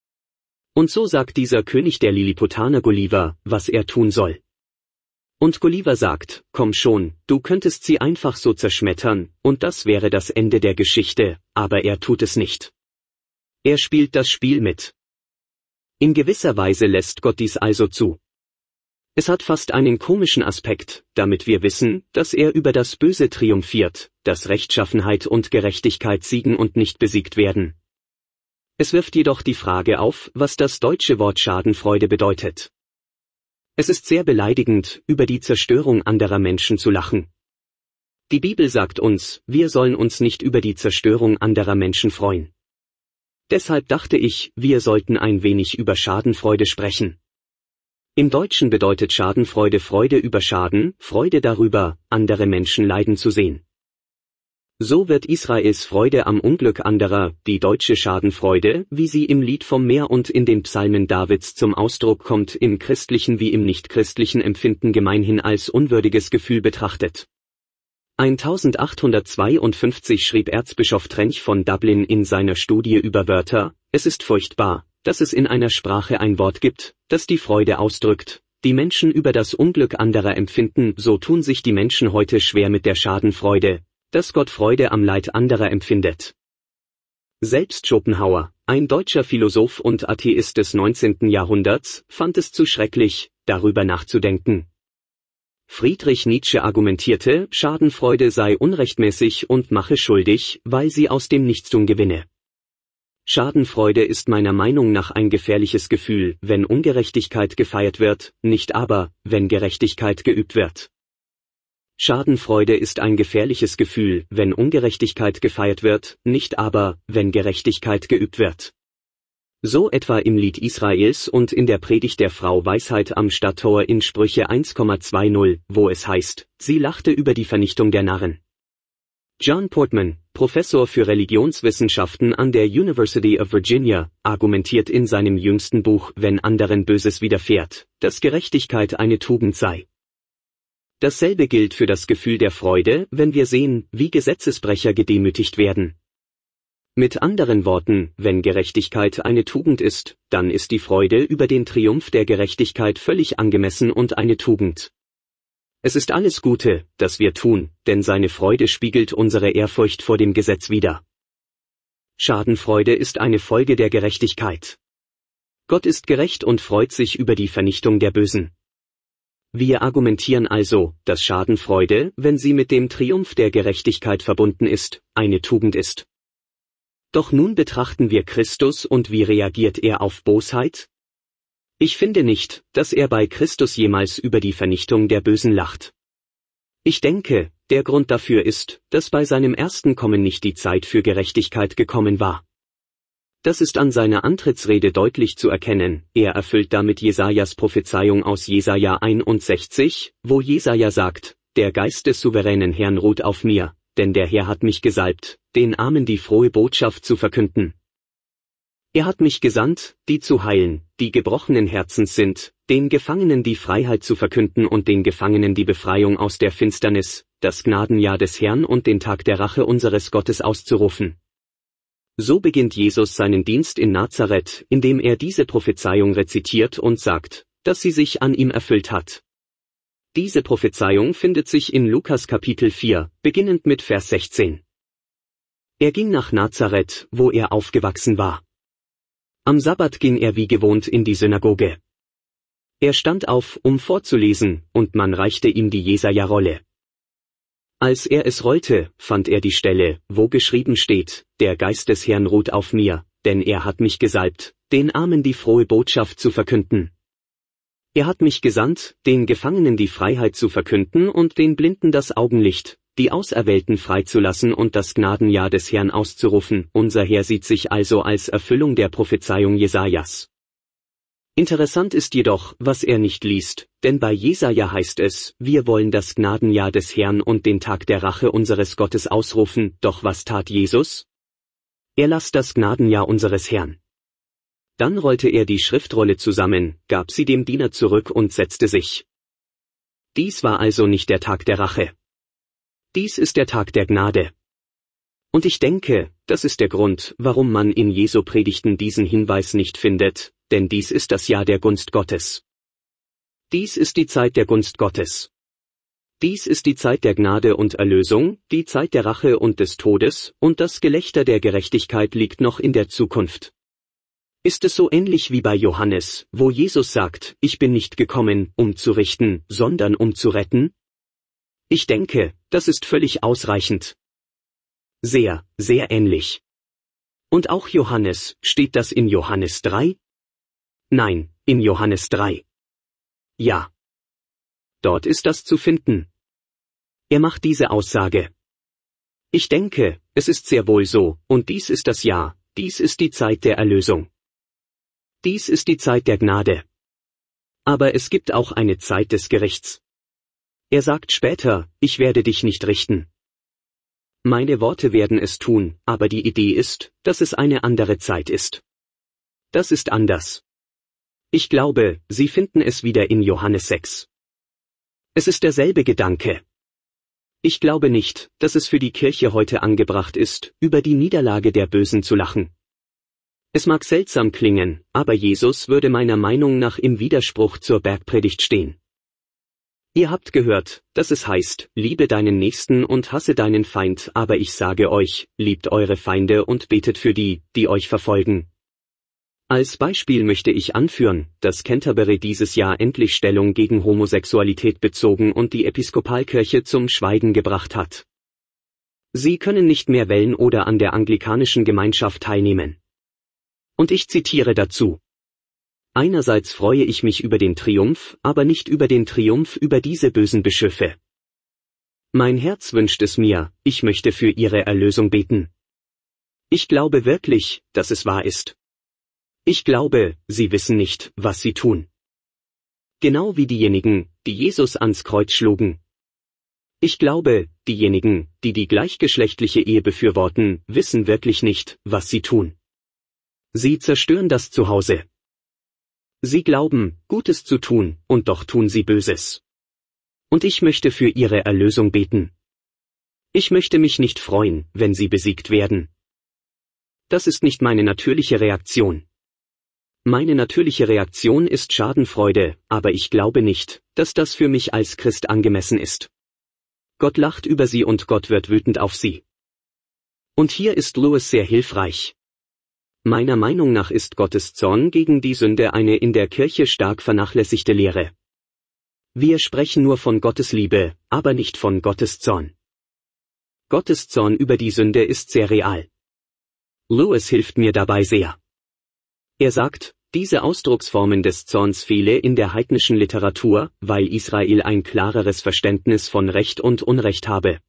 [SPEAKER 1] Und so sagt dieser König der Lilliputaner Gulliver, was er tun soll. Und Gulliver sagt, komm schon, du könntest sie einfach so zerschmettern, und das wäre das Ende der Geschichte, aber er tut es nicht. Er spielt das Spiel mit. In gewisser Weise lässt Gott dies also zu. Es hat fast einen komischen Aspekt, damit wir wissen, dass er über das Böse triumphiert, dass Rechtschaffenheit und Gerechtigkeit siegen und nicht besiegt werden. Es wirft jedoch die Frage auf, was das deutsche Wort Schadenfreude bedeutet. Es ist sehr beleidigend, über die Zerstörung anderer Menschen zu lachen. Die Bibel sagt uns, wir sollen uns nicht über die Zerstörung anderer Menschen freuen. Deshalb dachte ich, wir sollten ein wenig über Schadenfreude sprechen. Im Deutschen bedeutet Schadenfreude Freude über Schaden, Freude darüber, andere Menschen leiden zu sehen. So wird Israels Freude am Unglück anderer, die deutsche Schadenfreude, wie sie im Lied vom Meer und in den Psalmen Davids zum Ausdruck kommt, im christlichen wie im nichtchristlichen Empfinden gemeinhin als unwürdiges Gefühl betrachtet. eintausendachthundertzweiundfünfzig schrieb Erzbischof Trench von Dublin in seiner Studie über Wörter: Es ist furchtbar, dass es in einer Sprache ein Wort gibt, das die Freude ausdrückt, die Menschen über das Unglück anderer empfinden. So tun sich die Menschen heute schwer mit der Schadenfreude, dass Gott Freude am Leid anderer empfindet. Selbst Schopenhauer, ein deutscher Philosoph und Atheist des neunzehnten Jahrhunderts, fand es zu schrecklich, darüber nachzudenken. Friedrich Nietzsche argumentierte, Schadenfreude sei unrechtmäßig und mache schuldig, weil sie aus dem Nichtstun gewinne. Schadenfreude ist meiner Meinung nach ein gefährliches Gefühl, wenn Ungerechtigkeit gefeiert wird, nicht aber, wenn Gerechtigkeit geübt wird. Schadenfreude ist ein gefährliches Gefühl, wenn Ungerechtigkeit gefeiert wird, nicht aber, wenn Gerechtigkeit geübt wird. So etwa im Lied Israels und in der Predigt der Frau Weisheit am Stadttor in Sprüche eins Komma zwanzig, wo es heißt, sie lachte über die Vernichtung der Narren. John Portman, Professor für Religionswissenschaften an der University of Virginia, argumentiert in seinem jüngsten Buch Wenn anderen Böses widerfährt, dass Gerechtigkeit eine Tugend sei. Dasselbe gilt für das Gefühl der Freude, wenn wir sehen, wie Gesetzesbrecher gedemütigt werden. Mit anderen Worten, wenn Gerechtigkeit eine Tugend ist, dann ist die Freude über den Triumph der Gerechtigkeit völlig angemessen und eine Tugend. Es ist alles Gute, das wir tun, denn seine Freude spiegelt unsere Ehrfurcht vor dem Gesetz wider. Schadenfreude ist eine Folge der Gerechtigkeit. Gott ist gerecht und freut sich über die Vernichtung der Bösen. Wir argumentieren also, dass Schadenfreude, wenn sie mit dem Triumph der Gerechtigkeit verbunden ist, eine Tugend ist. Doch nun betrachten wir Christus und wie reagiert er auf Bosheit? Ich finde nicht, dass er bei Christus jemals über die Vernichtung der Bösen lacht. Ich denke, der Grund dafür ist, dass bei seinem ersten Kommen nicht die Zeit für Gerechtigkeit gekommen war. Das ist an seiner Antrittsrede deutlich zu erkennen, er erfüllt damit Jesajas Prophezeiung aus Jesaja einundsechzig, wo Jesaja sagt, der Geist des souveränen Herrn ruht auf mir, denn der Herr hat mich gesalbt, den Armen die frohe Botschaft zu verkünden. Er hat mich gesandt, die zu heilen, die gebrochenen Herzens sind, den Gefangenen die Freiheit zu verkünden und den Gefangenen die Befreiung aus der Finsternis, das Gnadenjahr des Herrn und den Tag der Rache unseres Gottes auszurufen. So beginnt Jesus seinen Dienst in Nazareth, indem er diese Prophezeiung rezitiert und sagt, dass sie sich an ihm erfüllt hat. Diese Prophezeiung findet sich in Lukas Kapitel vier, beginnend mit Vers sechzehn. Er ging nach Nazareth, wo er aufgewachsen war. Am Sabbat ging er wie gewohnt in die Synagoge. Er stand auf, um vorzulesen, und man reichte ihm die Jesaja-Rolle. Als er es rollte, fand er die Stelle, wo geschrieben steht, der Geist des Herrn ruht auf mir, denn er hat mich gesalbt, den Armen die frohe Botschaft zu verkünden. Er hat mich gesandt, den Gefangenen die Freiheit zu verkünden und den Blinden das Augenlicht, die Auserwählten freizulassen und das Gnadenjahr des Herrn auszurufen. Unser Herr sieht sich also als Erfüllung der Prophezeiung Jesajas. Interessant ist jedoch, was er nicht liest, denn bei Jesaja heißt es, wir wollen das Gnadenjahr des Herrn und den Tag der Rache unseres Gottes ausrufen, doch was tat Jesus? Er las das Gnadenjahr unseres Herrn. Dann rollte er die Schriftrolle zusammen, gab sie dem Diener zurück und setzte sich. Dies war also nicht der Tag der Rache. Dies ist der Tag der Gnade. Und ich denke, das ist der Grund, warum man in Jesu Predigten diesen Hinweis nicht findet, denn dies ist das Jahr der Gunst Gottes. Dies ist die Zeit der Gunst Gottes. Dies ist die Zeit der Gnade und Erlösung, die Zeit der Rache und des Todes, und das Gelächter der Gerechtigkeit liegt noch in der Zukunft. Ist es so ähnlich wie bei Johannes, wo Jesus sagt, ich bin nicht gekommen, um zu richten, sondern um zu retten? Ich denke, das ist völlig ausreichend. Sehr, sehr ähnlich. Und auch Johannes, steht das in Johannes drei? Nein, in Johannes drei. Ja. Dort ist das zu finden. Er macht diese Aussage. Ich denke, es ist sehr wohl so, und dies ist das Jahr, dies ist die Zeit der Erlösung. Dies ist die Zeit der Gnade. Aber es gibt auch eine Zeit des Gerichts. Er sagt später, ich werde dich nicht richten. Meine Worte werden es tun, aber die Idee ist, dass es eine andere Zeit ist. Das ist anders. Ich glaube, Sie finden es wieder in Johannes sechs. Es ist derselbe Gedanke. Ich glaube nicht, dass es für die Kirche heute angebracht ist, über die Niederlage der Bösen zu lachen. Es mag seltsam klingen, aber Jesus würde meiner Meinung nach im Widerspruch zur Bergpredigt stehen. Ihr habt gehört, dass es heißt, liebe deinen Nächsten und hasse deinen Feind, aber ich sage euch, liebt eure Feinde und betet für die, die euch verfolgen. Als Beispiel möchte ich anführen, dass Canterbury dieses Jahr endlich Stellung gegen Homosexualität bezogen und die Episkopalkirche zum Schweigen gebracht hat. Sie können nicht mehr wählen oder an der anglikanischen Gemeinschaft teilnehmen. Und ich zitiere dazu. Einerseits freue ich mich über den Triumph, aber nicht über den Triumph über diese bösen Bischöfe. Mein Herz wünscht es mir, ich möchte für ihre Erlösung beten. Ich glaube wirklich, dass es wahr ist. Ich glaube, sie wissen nicht, was sie tun. Genau wie diejenigen, die Jesus ans Kreuz schlugen. Ich glaube, diejenigen, die die gleichgeschlechtliche Ehe befürworten, wissen wirklich nicht, was sie tun. Sie zerstören das Zuhause. Sie glauben, Gutes zu tun, und doch tun sie Böses. Und ich möchte für ihre Erlösung beten. Ich möchte mich nicht freuen, wenn sie besiegt werden. Das ist nicht meine natürliche Reaktion. Meine natürliche Reaktion ist Schadenfreude, aber ich glaube nicht, dass das für mich als Christ angemessen ist. Gott lacht über sie und Gott wird wütend auf sie. Und hier ist Lewis sehr hilfreich. Meiner Meinung nach ist Gottes Zorn gegen die Sünde eine in der Kirche stark vernachlässigte Lehre. Wir sprechen nur von Gottes Liebe, aber nicht von Gottes Zorn. Gottes Zorn über die Sünde ist sehr real. Lewis hilft mir dabei sehr. Er sagt, diese Ausdrucksformen des Zorns fehle in der heidnischen Literatur, weil Israel ein klareres Verständnis von Recht und Unrecht habe.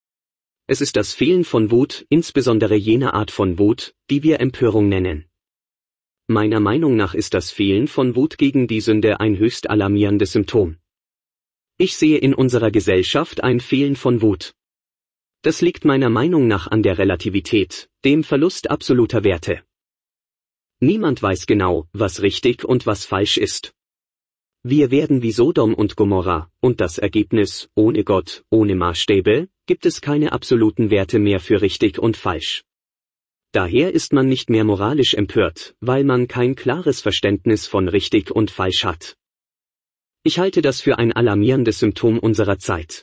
[SPEAKER 1] Es ist das Fehlen von Wut, insbesondere jener Art von Wut, die wir Empörung nennen. Meiner Meinung nach ist das Fehlen von Wut gegen die Sünde ein höchst alarmierendes Symptom. Ich sehe in unserer Gesellschaft ein Fehlen von Wut. Das liegt meiner Meinung nach an der Relativität, dem Verlust absoluter Werte. Niemand weiß genau, was richtig und was falsch ist. Wir werden wie Sodom und Gomorra, und das Ergebnis, ohne Gott, ohne Maßstäbe, gibt es keine absoluten Werte mehr für richtig und falsch. Daher ist man nicht mehr moralisch empört, weil man kein klares Verständnis von richtig und falsch hat. Ich halte das für ein alarmierendes Symptom unserer Zeit.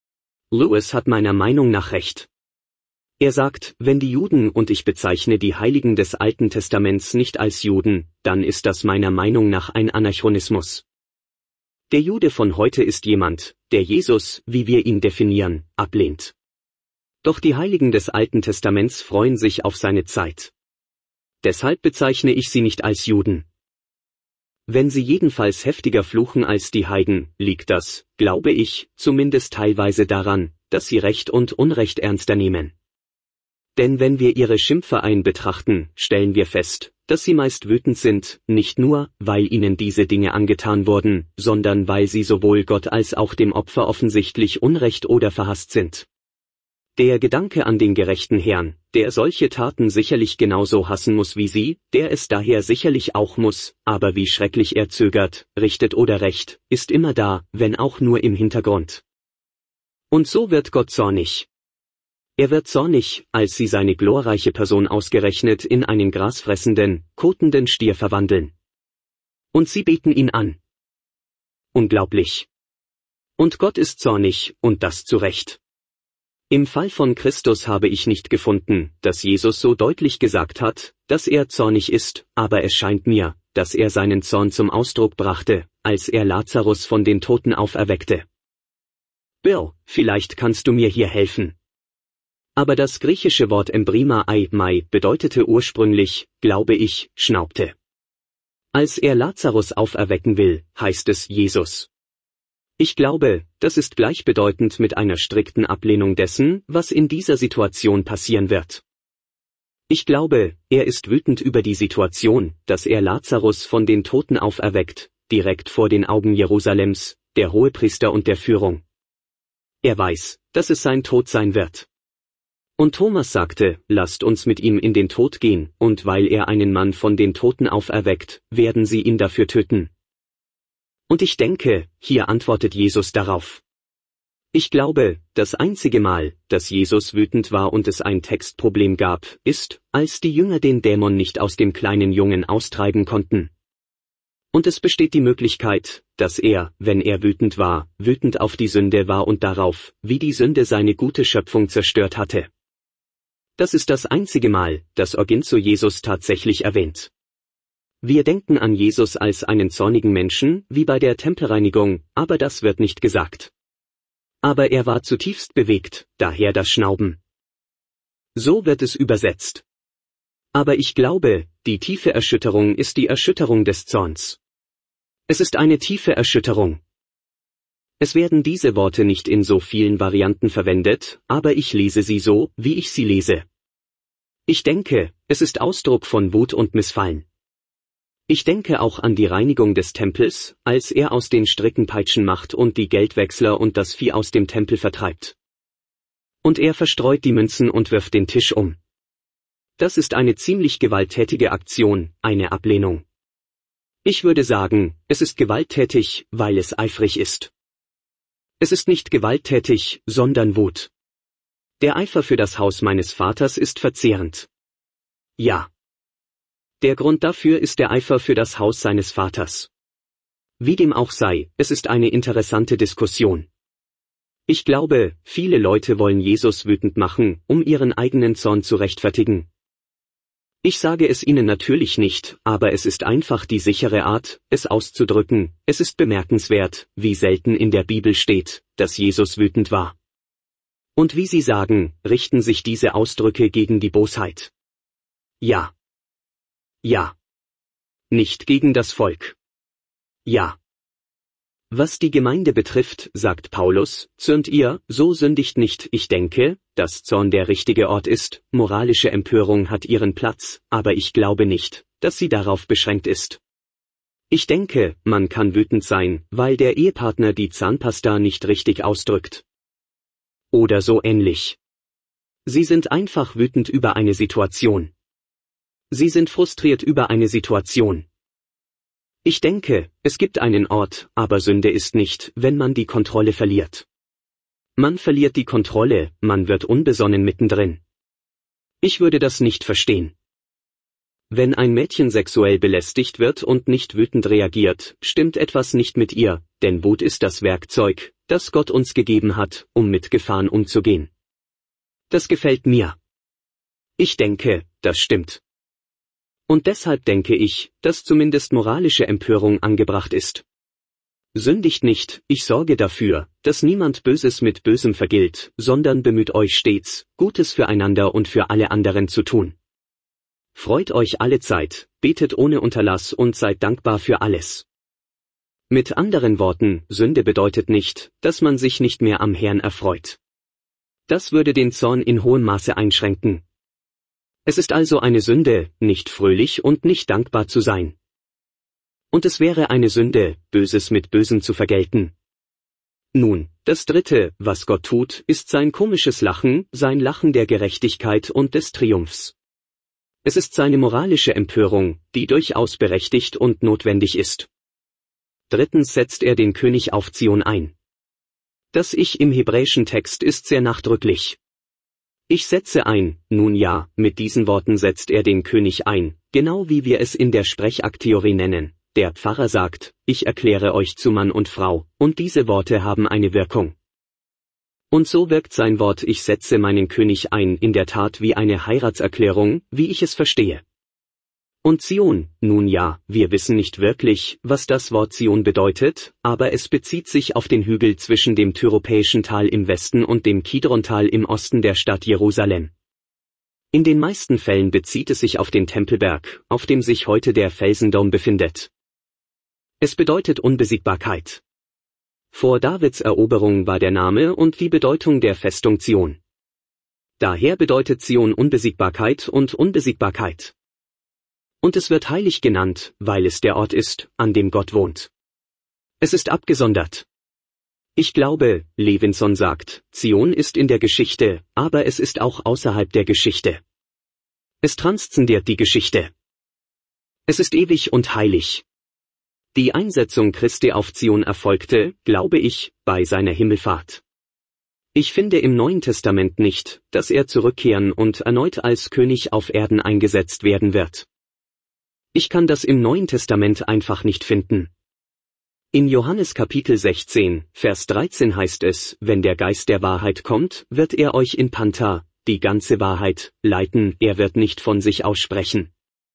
[SPEAKER 1] Lewis hat meiner Meinung nach recht. Er sagt, wenn die Juden und ich bezeichne die Heiligen des Alten Testaments nicht als Juden, dann ist das meiner Meinung nach ein Anachronismus. Der Jude von heute ist jemand, der Jesus, wie wir ihn definieren, ablehnt. Doch die Heiligen des Alten Testaments freuen sich auf seine Zeit. Deshalb bezeichne ich sie nicht als Juden. Wenn sie jedenfalls heftiger fluchen als die Heiden, liegt das, glaube ich, zumindest teilweise daran, dass sie Recht und Unrecht ernster nehmen. Denn wenn wir ihre Schimpfereien betrachten, stellen wir fest, dass sie meist wütend sind, nicht nur, weil ihnen diese Dinge angetan wurden, sondern weil sie sowohl Gott als auch dem Opfer offensichtlich unrecht oder verhasst sind. Der Gedanke an den gerechten Herrn, der solche Taten sicherlich genauso hassen muss wie sie, der es daher sicherlich auch muss, aber wie schrecklich er zögert, richtet oder rächt, ist immer da, wenn auch nur im Hintergrund. Und so wird Gott zornig. Er wird zornig, als sie seine glorreiche Person ausgerechnet in einen grasfressenden, kotenden Stier verwandeln. Und sie beten ihn an. Unglaublich. Und Gott ist zornig, und das zu Recht. Im Fall von Christus habe ich nicht gefunden, dass Jesus so deutlich gesagt hat, dass er zornig ist, aber es scheint mir, dass er seinen Zorn zum Ausdruck brachte, als er Lazarus von den Toten auferweckte. Bill, vielleicht kannst du mir hier helfen. Aber das griechische Wort embrima ei mai bedeutete ursprünglich, glaube ich, schnaubte. Als er Lazarus auferwecken will, heißt es Jesus. Ich glaube, das ist gleichbedeutend mit einer strikten Ablehnung dessen, was in dieser Situation passieren wird. Ich glaube, er ist wütend über die Situation, dass er Lazarus von den Toten auferweckt, direkt vor den Augen Jerusalems, der Hohepriester und der Führung. Er weiß, dass es sein Tod sein wird. Und Thomas sagte, lasst uns mit ihm in den Tod gehen, und weil er einen Mann von den Toten auferweckt, werden sie ihn dafür töten. Und ich denke, hier antwortet Jesus darauf. Ich glaube, das einzige Mal, dass Jesus wütend war und es ein Textproblem gab, ist, als die Jünger den Dämon nicht aus dem kleinen Jungen austreiben konnten. Und es besteht die Möglichkeit, dass er, wenn er wütend war, wütend auf die Sünde war und darauf, wie die Sünde seine gute Schöpfung zerstört hatte. Das ist das einzige Mal, dass Oginzo Jesus tatsächlich erwähnt. Wir denken an Jesus als einen zornigen Menschen, wie bei der Tempelreinigung, aber das wird nicht gesagt. Aber er war zutiefst bewegt, daher das Schnauben. So wird es übersetzt. Aber ich glaube, die tiefe Erschütterung ist die Erschütterung des Zorns. Es ist eine tiefe Erschütterung. Es werden diese Worte nicht in so vielen Varianten verwendet, aber ich lese sie so, wie ich sie lese. Ich denke, es ist Ausdruck von Wut und Missfallen. Ich denke auch an die Reinigung des Tempels, als er aus den Stricken Peitschen macht und die Geldwechsler und das Vieh aus dem Tempel vertreibt. Und er verstreut die Münzen und wirft den Tisch um. Das ist eine ziemlich gewalttätige Aktion, eine Ablehnung. Ich würde sagen, es ist gewalttätig, weil es eifrig ist. Es ist nicht gewalttätig, sondern Wut. Der Eifer für das Haus meines Vaters ist verzehrend. Ja. Der Grund dafür ist der Eifer für das Haus seines Vaters. Wie dem auch sei, es ist eine interessante Diskussion. Ich glaube, viele Leute wollen Jesus wütend machen, um ihren eigenen Zorn zu rechtfertigen. Ich sage es ihnen natürlich nicht, aber es ist einfach die sichere Art, es auszudrücken. Es ist bemerkenswert, wie selten in der Bibel steht, dass Jesus wütend war. Und wie Sie sagen, richten sich diese Ausdrücke gegen die Bosheit. Ja. Ja. Nicht gegen das Volk. Ja. Was die Gemeinde betrifft, sagt Paulus, zürnt ihr, so sündigt nicht. Ich denke, dass Zorn der richtige Ort ist, moralische Empörung hat ihren Platz, aber ich glaube nicht, dass sie darauf beschränkt ist. Ich denke, man kann wütend sein, weil der Ehepartner die Zahnpasta nicht richtig ausdrückt. Oder so ähnlich. Sie sind einfach wütend über eine Situation. Sie sind frustriert über eine Situation. Ich denke, es gibt einen Ort, aber Sünde ist nicht, wenn man die Kontrolle verliert. Man verliert die Kontrolle, man wird unbesonnen mittendrin. Ich würde das nicht verstehen. Wenn ein Mädchen sexuell belästigt wird und nicht wütend reagiert, stimmt etwas nicht mit ihr, denn Wut ist das Werkzeug, das Gott uns gegeben hat, um mit Gefahren umzugehen. Das gefällt mir. Ich denke, das stimmt. Und deshalb denke ich, dass zumindest moralische Empörung angebracht ist. Sündigt nicht, ich sorge dafür, dass niemand Böses mit Bösem vergilt, sondern bemüht euch stets, Gutes füreinander und für alle anderen zu tun. Freut euch allezeit, betet ohne Unterlass und seid dankbar für alles. Mit anderen Worten, Sünde bedeutet nicht, dass man sich nicht mehr am Herrn erfreut. Das würde den Zorn in hohem Maße einschränken. Es ist also eine Sünde, nicht fröhlich und nicht dankbar zu sein. Und es wäre eine Sünde, Böses mit Bösem zu vergelten. Nun, das Dritte, was Gott tut, ist sein komisches Lachen, sein Lachen der Gerechtigkeit und des Triumphs. Es ist seine moralische Empörung, die durchaus berechtigt und notwendig ist. Drittens setzt er den König auf Zion ein. Das Ich im hebräischen Text ist sehr nachdrücklich. Ich setze ein, nun ja, mit diesen Worten setzt er den König ein, genau wie wir es in der Sprechakttheorie nennen. Der Pfarrer sagt, ich erkläre euch zu Mann und Frau, und diese Worte haben eine Wirkung. Und so wirkt sein Wort Ich setze meinen König ein in der Tat wie eine Heiratserklärung, wie ich es verstehe. Und Zion, nun ja, wir wissen nicht wirklich, was das Wort Zion bedeutet, aber es bezieht sich auf den Hügel zwischen dem Tyropäischen Tal im Westen und dem Kidrontal im Osten der Stadt Jerusalem. In den meisten Fällen bezieht es sich auf den Tempelberg, auf dem sich heute der Felsendom befindet. Es bedeutet Unbesiegbarkeit. Vor Davids Eroberung war der Name und die Bedeutung der Festung Zion. Daher bedeutet Zion Unbesiegbarkeit und Unbesiegbarkeit. Und es wird heilig genannt, weil es der Ort ist, an dem Gott wohnt. Es ist abgesondert. Ich glaube, Levinson sagt, Zion ist in der Geschichte, aber es ist auch außerhalb der Geschichte. Es transzendiert die Geschichte. Es ist ewig und heilig. Die Einsetzung Christi auf Zion erfolgte, glaube ich, bei seiner Himmelfahrt. Ich finde im Neuen Testament nicht, dass er zurückkehren und erneut als König auf Erden eingesetzt werden wird. Ich kann das im Neuen Testament einfach nicht finden. In Johannes Kapitel sechzehn, Vers dreizehn heißt es, wenn der Geist der Wahrheit kommt, wird er euch in Panta, die ganze Wahrheit, leiten, er wird nicht von sich aussprechen.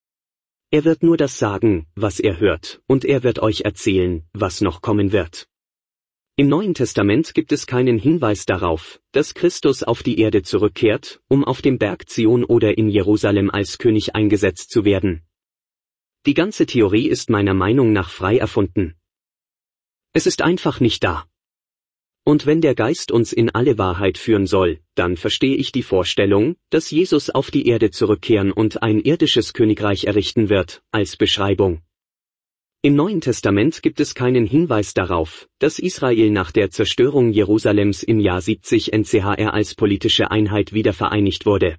[SPEAKER 1] Er wird nur das sagen, was er hört, und er wird euch erzählen, was noch kommen wird. Im Neuen Testament gibt es keinen Hinweis darauf, dass Christus auf die Erde zurückkehrt, um auf dem Berg Zion oder in Jerusalem als König eingesetzt zu werden. Die ganze Theorie ist meiner Meinung nach frei erfunden. Es ist einfach nicht da. Und wenn der Geist uns in alle Wahrheit führen soll, dann verstehe ich die Vorstellung, dass Jesus auf die Erde zurückkehren und ein irdisches Königreich errichten wird, als Beschreibung. Im Neuen Testament gibt es keinen Hinweis darauf, dass Israel nach der Zerstörung Jerusalems im Jahr siebzig N C H R als politische Einheit wieder vereinigt wurde.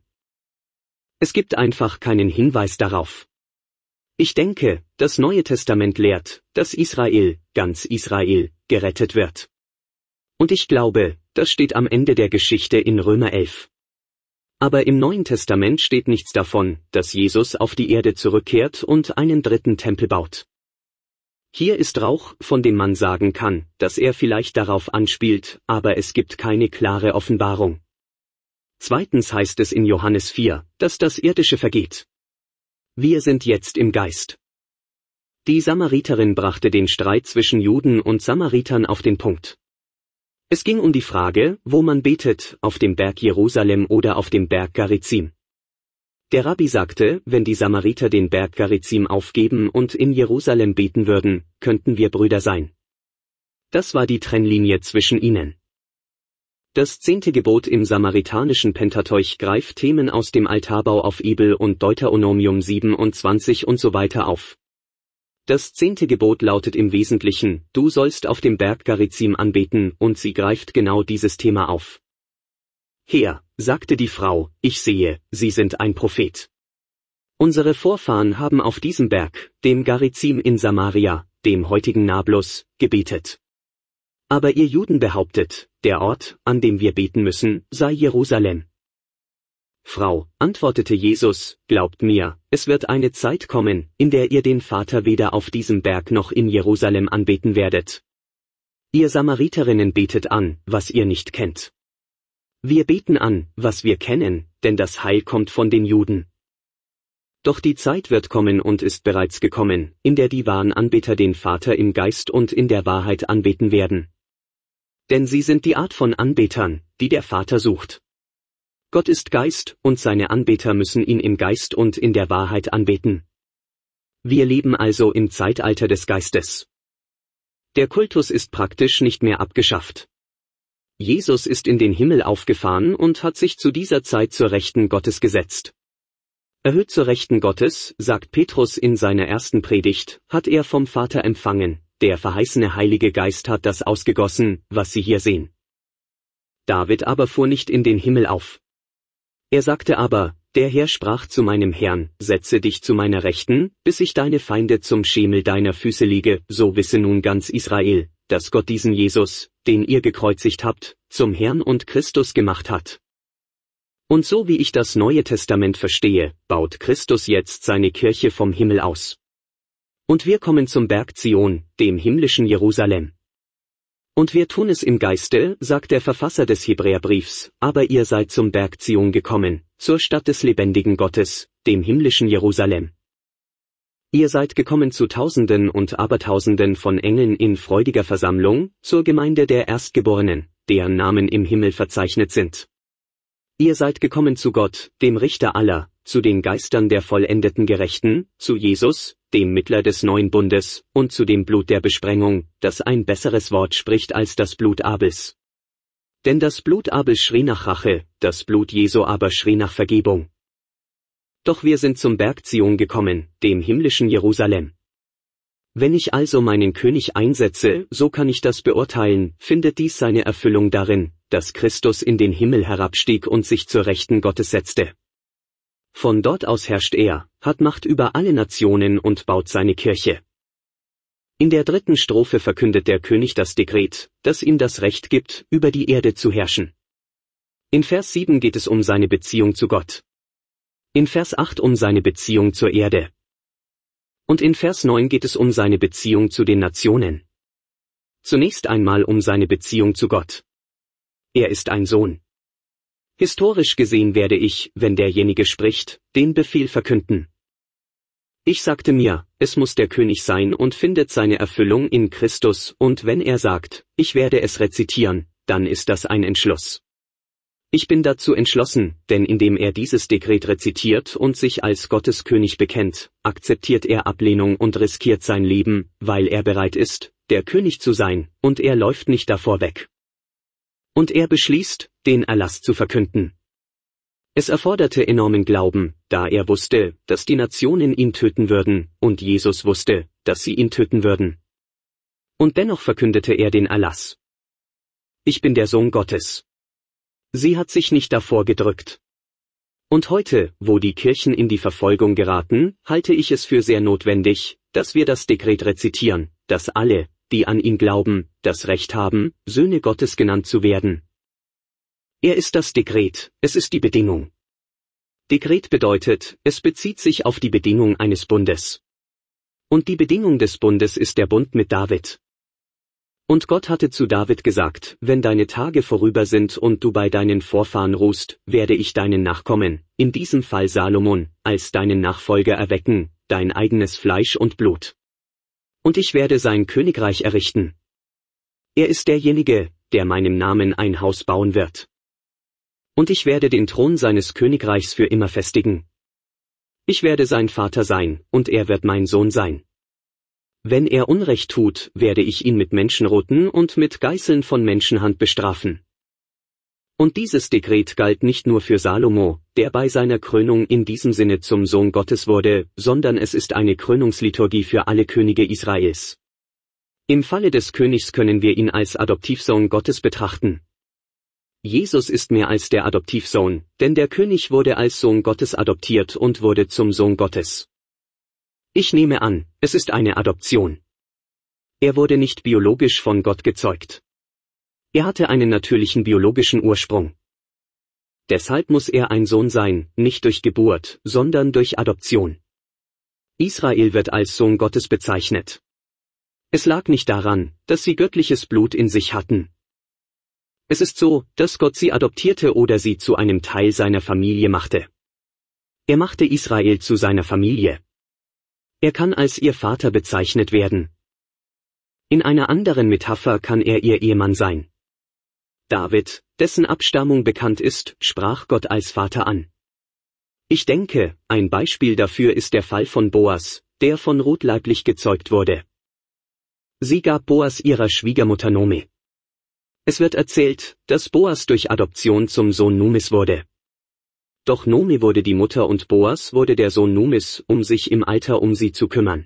[SPEAKER 1] Es gibt einfach keinen Hinweis darauf. Ich denke, das Neue Testament lehrt, dass Israel, ganz Israel, gerettet wird. Und ich glaube, das steht am Ende der Geschichte in Römer elf. Aber im Neuen Testament steht nichts davon, dass Jesus auf die Erde zurückkehrt und einen dritten Tempel baut. Hier ist Rauch, von dem man sagen kann, dass er vielleicht darauf anspielt, aber es gibt keine klare Offenbarung. Zweitens heißt es in Johannes vier, dass das Irdische vergeht. Wir sind jetzt im Geist. Die Samariterin brachte den Streit zwischen Juden und Samaritern auf den Punkt. Es ging um die Frage, wo man betet, auf dem Berg Jerusalem oder auf dem Berg Garizim. Der Rabbi sagte, wenn die Samariter den Berg Garizim aufgeben und in Jerusalem beten würden, könnten wir Brüder sein. Das war die Trennlinie zwischen ihnen. Das zehnte Gebot im samaritanischen Pentateuch greift Themen aus dem Altarbau auf Ebel und Deuteronomium siebenundzwanzig und so weiter auf. Das zehnte Gebot lautet im Wesentlichen, du sollst auf dem Berg Garizim anbeten, und sie greift genau dieses Thema auf. Herr, sagte die Frau, ich sehe, Sie sind ein Prophet. Unsere Vorfahren haben auf diesem Berg, dem Garizim in Samaria, dem heutigen Nablus, gebetet. Aber ihr Juden behauptet, der Ort, an dem wir beten müssen, sei Jerusalem. Frau, antwortete Jesus, glaubt mir, es wird eine Zeit kommen, in der ihr den Vater weder auf diesem Berg noch in Jerusalem anbeten werdet. Ihr Samariterinnen betet an, was ihr nicht kennt. Wir beten an, was wir kennen, denn das Heil kommt von den Juden. Doch die Zeit wird kommen und ist bereits gekommen, in der die wahren Anbeter den Vater im Geist und in der Wahrheit anbeten werden. Denn sie sind die Art von Anbetern, die der Vater sucht. Gott ist Geist, und seine Anbeter müssen ihn im Geist und in der Wahrheit anbeten. Wir leben also im Zeitalter des Geistes. Der Kultus ist praktisch nicht mehr abgeschafft. Jesus ist in den Himmel aufgefahren und hat sich zu dieser Zeit zur Rechten Gottes gesetzt. Erhöht zur Rechten Gottes, sagt Petrus in seiner ersten Predigt, hat er vom Vater empfangen, der verheißene Heilige Geist hat das ausgegossen, was Sie hier sehen. David aber fuhr nicht in den Himmel auf. Er sagte aber, der Herr sprach zu meinem Herrn, setze dich zu meiner Rechten, bis ich deine Feinde zum Schemel deiner Füße liege, so wisse nun ganz Israel, dass Gott diesen Jesus, den ihr gekreuzigt habt, zum Herrn und Christus gemacht hat. Und so wie ich das Neue Testament verstehe, baut Christus jetzt seine Kirche vom Himmel aus. Und wir kommen zum Berg Zion, dem himmlischen Jerusalem. Und wir tun es im Geiste, sagt der Verfasser des Hebräerbriefs, aber ihr seid zum Berg Zion gekommen, zur Stadt des lebendigen Gottes, dem himmlischen Jerusalem. Ihr seid gekommen zu Tausenden und Abertausenden von Engeln in freudiger Versammlung, zur Gemeinde der Erstgeborenen, deren Namen im Himmel verzeichnet sind. Ihr seid gekommen zu Gott, dem Richter aller, zu den Geistern der vollendeten Gerechten, zu Jesus, dem Mittler des neuen Bundes, und zu dem Blut der Besprengung, das ein besseres Wort spricht als das Blut Abels. Denn das Blut Abels schrie nach Rache, das Blut Jesu aber schrie nach Vergebung. Doch wir sind zum Berg Zion gekommen, dem himmlischen Jerusalem. Wenn ich also meinen König einsetze, so kann ich das beurteilen, findet dies seine Erfüllung darin, dass Christus in den Himmel herabstieg und sich zur Rechten Gottes setzte. Von dort aus herrscht er, hat Macht über alle Nationen und baut seine Kirche. In der dritten Strophe verkündet der König das Dekret, das ihm das Recht gibt, über die Erde zu herrschen. In Vers sieben geht es um seine Beziehung zu Gott. In Vers acht um seine Beziehung zur Erde. Und in Vers neun geht es um seine Beziehung zu den Nationen. Zunächst einmal um seine Beziehung zu Gott. Er ist ein Sohn. Historisch gesehen werde ich, wenn derjenige spricht, den Befehl verkünden. Ich sagte mir, es muss der König sein und findet seine Erfüllung in Christus, und wenn er sagt, ich werde es rezitieren, dann ist das ein Entschluss. Ich bin dazu entschlossen, denn indem er dieses Dekret rezitiert und sich als Gottes König bekennt, akzeptiert er Ablehnung und riskiert sein Leben, weil er bereit ist, der König zu sein, und er läuft nicht davor weg. Und er beschließt, den Erlass zu verkünden. Es erforderte enormen Glauben, da er wusste, dass die Nationen ihn töten würden, und Jesus wusste, dass sie ihn töten würden. Und dennoch verkündete er den Erlass. Ich bin der Sohn Gottes. Sie hat sich nicht davor gedrückt. Und heute, wo die Kirchen in die Verfolgung geraten, halte ich es für sehr notwendig, dass wir das Dekret rezitieren, dass alle, die an ihn glauben, das Recht haben, Söhne Gottes genannt zu werden. Er ist das Dekret, es ist die Bedingung. Dekret bedeutet, es bezieht sich auf die Bedingung eines Bundes. Und die Bedingung des Bundes ist der Bund mit David. Und Gott hatte zu David gesagt, wenn deine Tage vorüber sind und du bei deinen Vorfahren ruhst, werde ich deinen Nachkommen, in diesem Fall Salomon, als deinen Nachfolger erwecken, dein eigenes Fleisch und Blut. Und ich werde sein Königreich errichten. Er ist derjenige, der meinem Namen ein Haus bauen wird. Und ich werde den Thron seines Königreichs für immer festigen. Ich werde sein Vater sein, und er wird mein Sohn sein. Wenn er Unrecht tut, werde ich ihn mit Menschenruten und mit Geißeln von Menschenhand bestrafen. Und dieses Dekret galt nicht nur für Salomo, der bei seiner Krönung in diesem Sinne zum Sohn Gottes wurde, sondern es ist eine Krönungsliturgie für alle Könige Israels. Im Falle des Königs können wir ihn als Adoptivsohn Gottes betrachten. Jesus ist mehr als der Adoptivsohn, denn der König wurde als Sohn Gottes adoptiert und wurde zum Sohn Gottes. Ich nehme an, es ist eine Adoption. Er wurde nicht biologisch von Gott gezeugt. Er hatte einen natürlichen biologischen Ursprung. Deshalb muss er ein Sohn sein, nicht durch Geburt, sondern durch Adoption. Israel wird als Sohn Gottes bezeichnet. Es lag nicht daran, dass sie göttliches Blut in sich hatten. Es ist so, dass Gott sie adoptierte oder sie zu einem Teil seiner Familie machte. Er machte Israel zu seiner Familie. Er kann als ihr Vater bezeichnet werden. In einer anderen Metapher kann er ihr Ehemann sein. David, dessen Abstammung bekannt ist, sprach Gott als Vater an. Ich denke, ein Beispiel dafür ist der Fall von Boas, der von Ruth leiblich gezeugt wurde. Sie gab Boas ihrer Schwiegermutter Nomi. Es wird erzählt, dass Boas durch Adoption zum Sohn Numis wurde. Doch Nomi wurde die Mutter und Boas wurde der Sohn Numis, um sich im Alter um sie zu kümmern.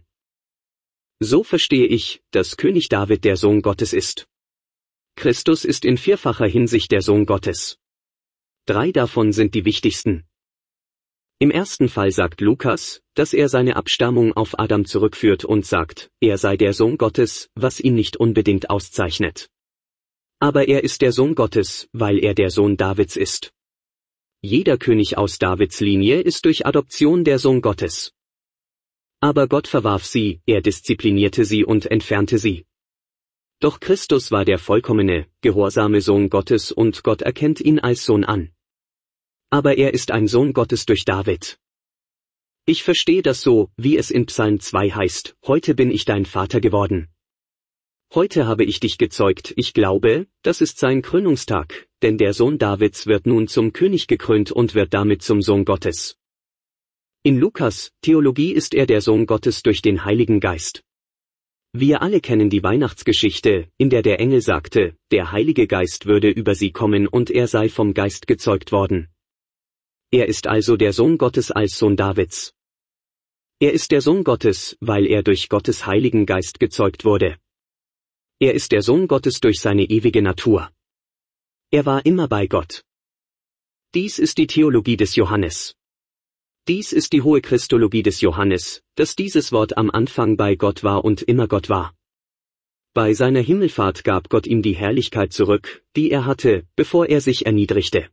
[SPEAKER 1] So verstehe ich, dass König David der Sohn Gottes ist. Christus ist in vierfacher Hinsicht der Sohn Gottes. Drei davon sind die wichtigsten. Im ersten Fall sagt Lukas, dass er seine Abstammung auf Adam zurückführt und sagt, er sei der Sohn Gottes, was ihn nicht unbedingt auszeichnet. Aber er ist der Sohn Gottes, weil er der Sohn Davids ist. Jeder König aus Davids Linie ist durch Adoption der Sohn Gottes. Aber Gott verwarf sie, er disziplinierte sie und entfernte sie. Doch Christus war der vollkommene, gehorsame Sohn Gottes und Gott erkennt ihn als Sohn an. Aber er ist ein Sohn Gottes durch David. Ich verstehe das so, wie es in Psalm zwei heißt, heute bin ich dein Vater geworden. Heute habe ich dich gezeugt, ich glaube, das ist sein Krönungstag, denn der Sohn Davids wird nun zum König gekrönt und wird damit zum Sohn Gottes. In Lukas' Theologie ist er der Sohn Gottes durch den Heiligen Geist. Wir alle kennen die Weihnachtsgeschichte, in der der Engel sagte, der Heilige Geist würde über sie kommen und er sei vom Geist gezeugt worden. Er ist also der Sohn Gottes als Sohn Davids. Er ist der Sohn Gottes, weil er durch Gottes Heiligen Geist gezeugt wurde. Er ist der Sohn Gottes durch seine ewige Natur. Er war immer bei Gott. Dies ist die Theologie des Johannes. Dies ist die hohe Christologie des Johannes, dass dieses Wort am Anfang bei Gott war und immer Gott war. Bei seiner Himmelfahrt gab Gott ihm die Herrlichkeit zurück, die er hatte, bevor er sich erniedrigte.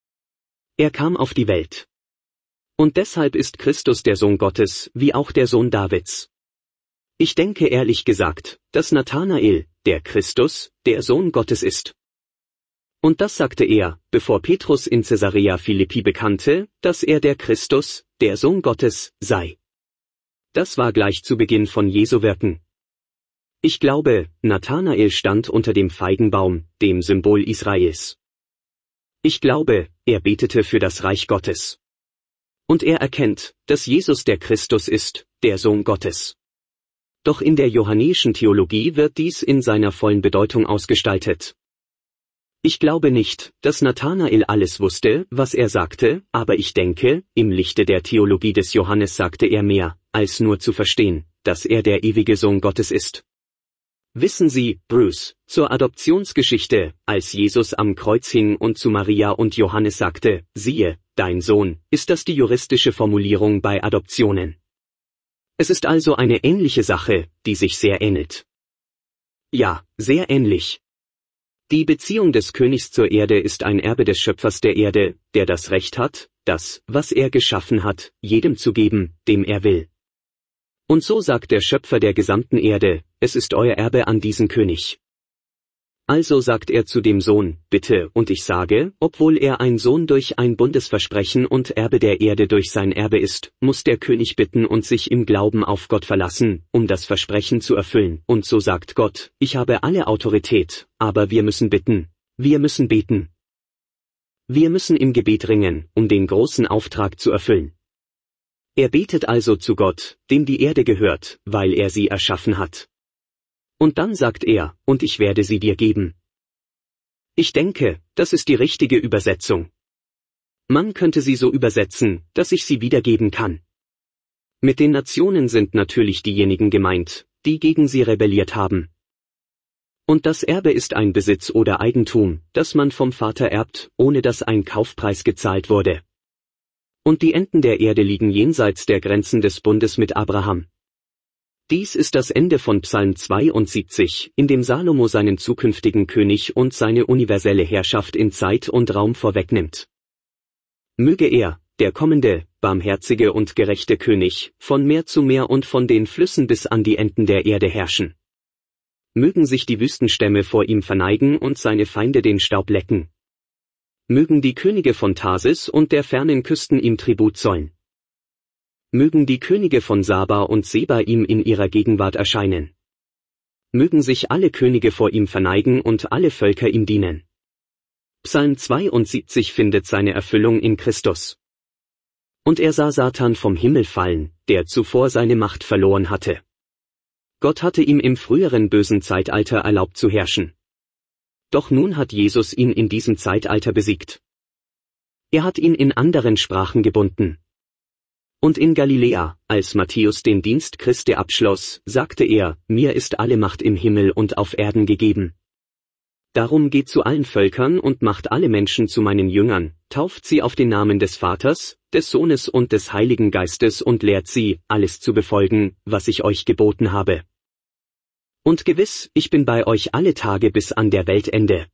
[SPEAKER 1] Er kam auf die Welt. Und deshalb ist Christus der Sohn Gottes, wie auch der Sohn Davids. Ich denke ehrlich gesagt, dass Nathanael, der Christus, der Sohn Gottes ist. Und das sagte er, bevor Petrus in Caesarea Philippi bekannte, dass er der Christus, der Sohn Gottes, sei. Das war gleich zu Beginn von Jesu Wirken. Ich glaube, Nathanael stand unter dem Feigenbaum, dem Symbol Israels. Ich glaube, er betete für das Reich Gottes. Und er erkennt, dass Jesus der Christus ist, der Sohn Gottes. Doch in der johannäischen Theologie wird dies in seiner vollen Bedeutung ausgestaltet. Ich glaube nicht, dass Nathanael alles wusste, was er sagte, aber ich denke, im Lichte der Theologie des Johannes sagte er mehr, als nur zu verstehen, dass er der ewige Sohn Gottes ist. Wissen Sie, Bruce, zur Adoptionsgeschichte, als Jesus am Kreuz hing und zu Maria und Johannes sagte, siehe, dein Sohn, ist das die juristische Formulierung bei Adoptionen. Es ist also eine ähnliche Sache, die sich sehr ähnelt. Ja, sehr ähnlich. Die Beziehung des Königs zur Erde ist ein Erbe des Schöpfers der Erde, der das Recht hat, das, was er geschaffen hat, jedem zu geben, dem er will. Und so sagt der Schöpfer der gesamten Erde, es ist euer Erbe an diesen König. Also sagt er zu dem Sohn, bitte, und ich sage, obwohl er ein Sohn durch ein Bundesversprechen und Erbe der Erde durch sein Erbe ist, muss der König bitten und sich im Glauben auf Gott verlassen, um das Versprechen zu erfüllen. Und so sagt Gott, ich habe alle Autorität, aber wir müssen bitten, wir müssen beten. Wir müssen im Gebet ringen, um den großen Auftrag zu erfüllen. Er betet also zu Gott, dem die Erde gehört, weil er sie erschaffen hat. Und dann sagt er, und ich werde sie dir geben. Ich denke, das ist die richtige Übersetzung. Man könnte sie so übersetzen, dass ich sie wiedergeben kann. Mit den Nationen sind natürlich diejenigen gemeint, die gegen sie rebelliert haben. Und das Erbe ist ein Besitz oder Eigentum, das man vom Vater erbt, ohne dass ein Kaufpreis gezahlt wurde. Und die Enden der Erde liegen jenseits der Grenzen des Bundes mit Abraham. Dies ist das Ende von Psalm zweiundsiebzig, in dem Salomo seinen zukünftigen König und seine universelle Herrschaft in Zeit und Raum vorwegnimmt. Möge er, der kommende, barmherzige und gerechte König, von Meer zu Meer und von den Flüssen bis an die Enden der Erde herrschen. Mögen sich die Wüstenstämme vor ihm verneigen und seine Feinde den Staub lecken. Mögen die Könige von Tarsis und der fernen Küsten ihm Tribut zollen. Mögen die Könige von Saba und Seba ihm in ihrer Gegenwart erscheinen. Mögen sich alle Könige vor ihm verneigen und alle Völker ihm dienen. Psalm zweiundsiebzig findet seine Erfüllung in Christus. Und er sah Satan vom Himmel fallen, der zuvor seine Macht verloren hatte. Gott hatte ihm im früheren bösen Zeitalter erlaubt zu herrschen. Doch nun hat Jesus ihn in diesem Zeitalter besiegt. Er hat ihn in anderen Sprachen gebunden. Und in Galiläa, als Matthäus den Dienst Christi abschloss, sagte er, mir ist alle Macht im Himmel und auf Erden gegeben. Darum geht zu allen Völkern und macht alle Menschen zu meinen Jüngern, tauft sie auf den Namen des Vaters, des Sohnes und des Heiligen Geistes und lehrt sie, alles zu befolgen, was ich euch geboten habe. Und gewiss, ich bin bei euch alle Tage bis an der Weltende.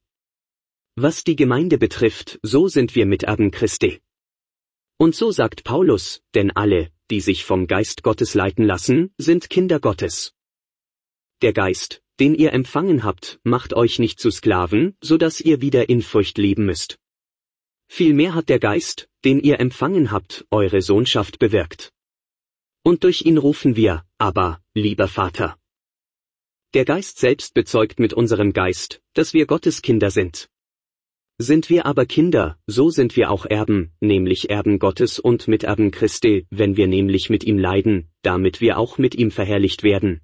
[SPEAKER 1] Was die Gemeinde betrifft, so sind wir Miterben Christi. Und so sagt Paulus, denn alle, die sich vom Geist Gottes leiten lassen, sind Kinder Gottes. Der Geist, den ihr empfangen habt, macht euch nicht zu Sklaven, so dass ihr wieder in Furcht leben müsst. Vielmehr hat der Geist, den ihr empfangen habt, eure Sohnschaft bewirkt. Und durch ihn rufen wir, aber, lieber Vater. Der Geist selbst bezeugt mit unserem Geist, dass wir Gottes Kinder sind. Sind wir aber Kinder, so sind wir auch Erben, nämlich Erben Gottes und Miterben Christi, wenn wir nämlich mit ihm leiden, damit wir auch mit ihm verherrlicht werden.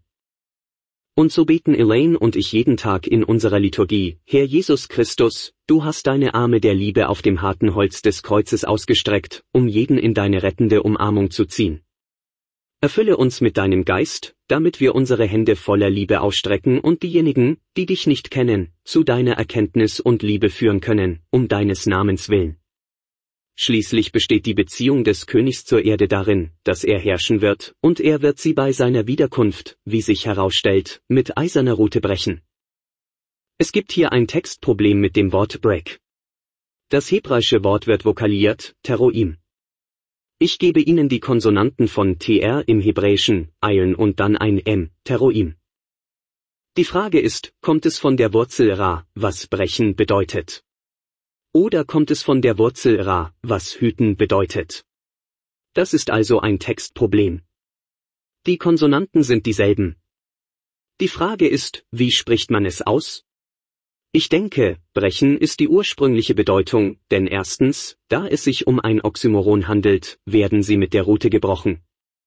[SPEAKER 1] Und so beten Elaine und ich jeden Tag in unserer Liturgie, Herr Jesus Christus, du hast deine Arme der Liebe auf dem harten Holz des Kreuzes ausgestreckt, um jeden in deine rettende Umarmung zu ziehen. Erfülle uns mit deinem Geist, damit wir unsere Hände voller Liebe ausstrecken und diejenigen, die dich nicht kennen, zu deiner Erkenntnis und Liebe führen können, um deines Namens willen. Schließlich besteht die Beziehung des Königs zur Erde darin, dass er herrschen wird, und er wird sie bei seiner Wiederkunft, wie sich herausstellt, mit eiserner Rute brechen. Es gibt hier ein Textproblem mit dem Wort break. Das hebräische Wort wird vokaliert, teroim. Ich gebe Ihnen die Konsonanten von tr im Hebräischen, eilen und dann ein m, teroim. Die Frage ist, kommt es von der Wurzel ra, was brechen bedeutet? Oder kommt es von der Wurzel ra, was hüten bedeutet? Das ist also ein Textproblem. Die Konsonanten sind dieselben. Die Frage ist, wie spricht man es aus? Ich denke, brechen ist die ursprüngliche Bedeutung, denn erstens, da es sich um ein Oxymoron handelt, werden sie mit der Rute gebrochen.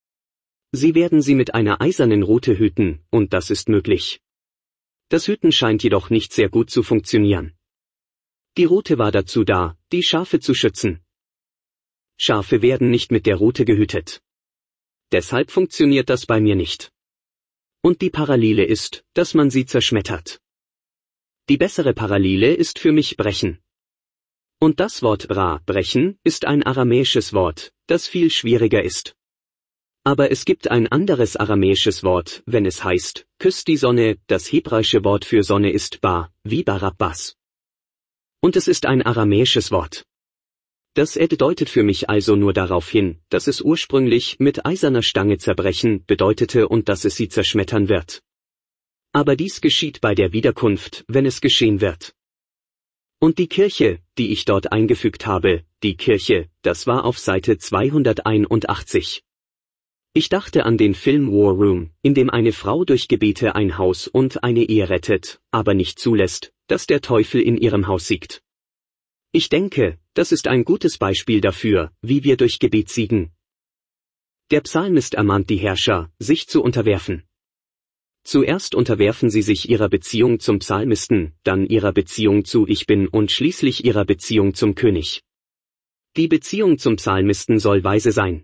[SPEAKER 1] Sie werden sie mit einer eisernen Rute hüten, und das ist möglich. Das Hüten scheint jedoch nicht sehr gut zu funktionieren. Die Rute war dazu da, die Schafe zu schützen. Schafe werden nicht mit der Rute gehütet. Deshalb funktioniert das bei mir nicht. Und die Parallele ist, dass man sie zerschmettert. Die bessere Parallele ist für mich brechen. Und das Wort ra, brechen, ist ein aramäisches Wort, das viel schwieriger ist. Aber es gibt ein anderes aramäisches Wort, wenn es heißt, küsst die Sonne, das hebräische Wort für Sonne ist ba, wie Barabbas. Und es ist ein aramäisches Wort. Das Ed deutet für mich also nur darauf hin, dass es ursprünglich mit eiserner Stange zerbrechen bedeutete und dass es sie zerschmettern wird. Aber dies geschieht bei der Wiederkunft, wenn es geschehen wird. Und die Kirche, die ich dort eingefügt habe, die Kirche, das war auf Seite zweihunderteinundachtzig. Ich dachte an den Film War Room, in dem eine Frau durch Gebete ein Haus und eine Ehe rettet, aber nicht zulässt, dass der Teufel in ihrem Haus siegt. Ich denke, das ist ein gutes Beispiel dafür, wie wir durch Gebet siegen. Der Psalmist ermahnt die Herrscher, sich zu unterwerfen. Zuerst unterwerfen sie sich ihrer Beziehung zum Psalmisten, dann ihrer Beziehung zu Ich Bin und schließlich ihrer Beziehung zum König. Die Beziehung zum Psalmisten soll weise sein.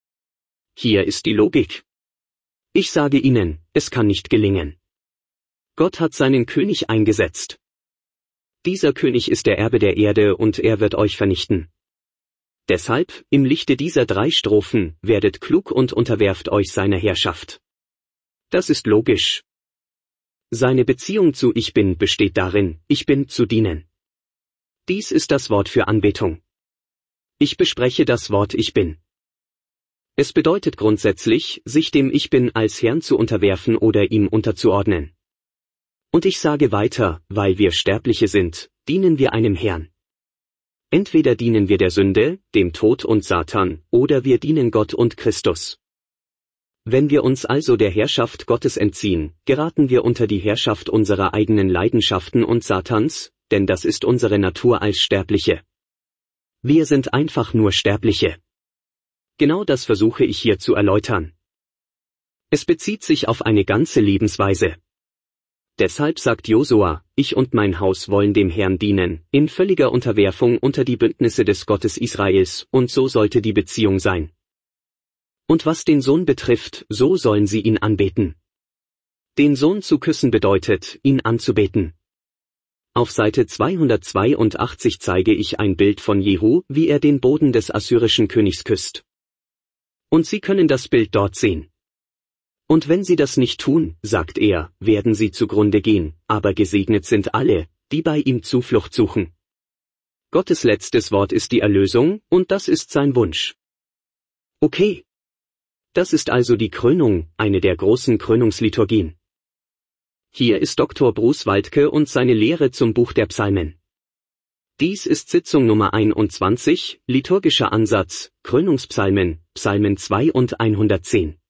[SPEAKER 1] Hier ist die Logik. Ich sage Ihnen, es kann nicht gelingen. Gott hat seinen König eingesetzt. Dieser König ist der Erbe der Erde und er wird euch vernichten. Deshalb, im Lichte dieser drei Strophen, werdet klug und unterwerft euch seiner Herrschaft. Das ist logisch. Seine Beziehung zu Ich Bin besteht darin, Ich Bin zu dienen. Dies ist das Wort für Anbetung. Ich bespreche das Wort Ich Bin. Es bedeutet grundsätzlich, sich dem Ich Bin als Herrn zu unterwerfen oder ihm unterzuordnen. Und ich sage weiter, weil wir Sterbliche sind, dienen wir einem Herrn. Entweder dienen wir der Sünde, dem Tod und Satan, oder wir dienen Gott und Christus. Wenn wir uns also der Herrschaft Gottes entziehen, geraten wir unter die Herrschaft unserer eigenen Leidenschaften und Satans, denn das ist unsere Natur als Sterbliche. Wir sind einfach nur Sterbliche. Genau das versuche ich hier zu erläutern. Es bezieht sich auf eine ganze Lebensweise. Deshalb sagt Josua, ich und mein Haus wollen dem Herrn dienen, in völliger Unterwerfung unter die Bündnisse des Gottes Israels, und so sollte die Beziehung sein. Und was den Sohn betrifft, so sollen sie ihn anbeten. Den Sohn zu küssen bedeutet, ihn anzubeten. Auf Seite zweihundertzweiundachtzig zeige ich ein Bild von Jehu, wie er den Boden des assyrischen Königs küsst. Und Sie können das Bild dort sehen. Und wenn sie das nicht tun, sagt er, werden sie zugrunde gehen, aber gesegnet sind alle, die bei ihm Zuflucht suchen. Gottes letztes Wort ist die Erlösung, und das ist sein Wunsch. Okay. Das ist also die Krönung, eine der großen Krönungsliturgien. Hier ist Doktor Bruce Waltke und seine Lehre zum Buch der Psalmen. Dies ist Sitzung Nummer einundzwanzig, liturgischer Ansatz, Krönungspsalmen, Psalmen zwei und hundertzehn.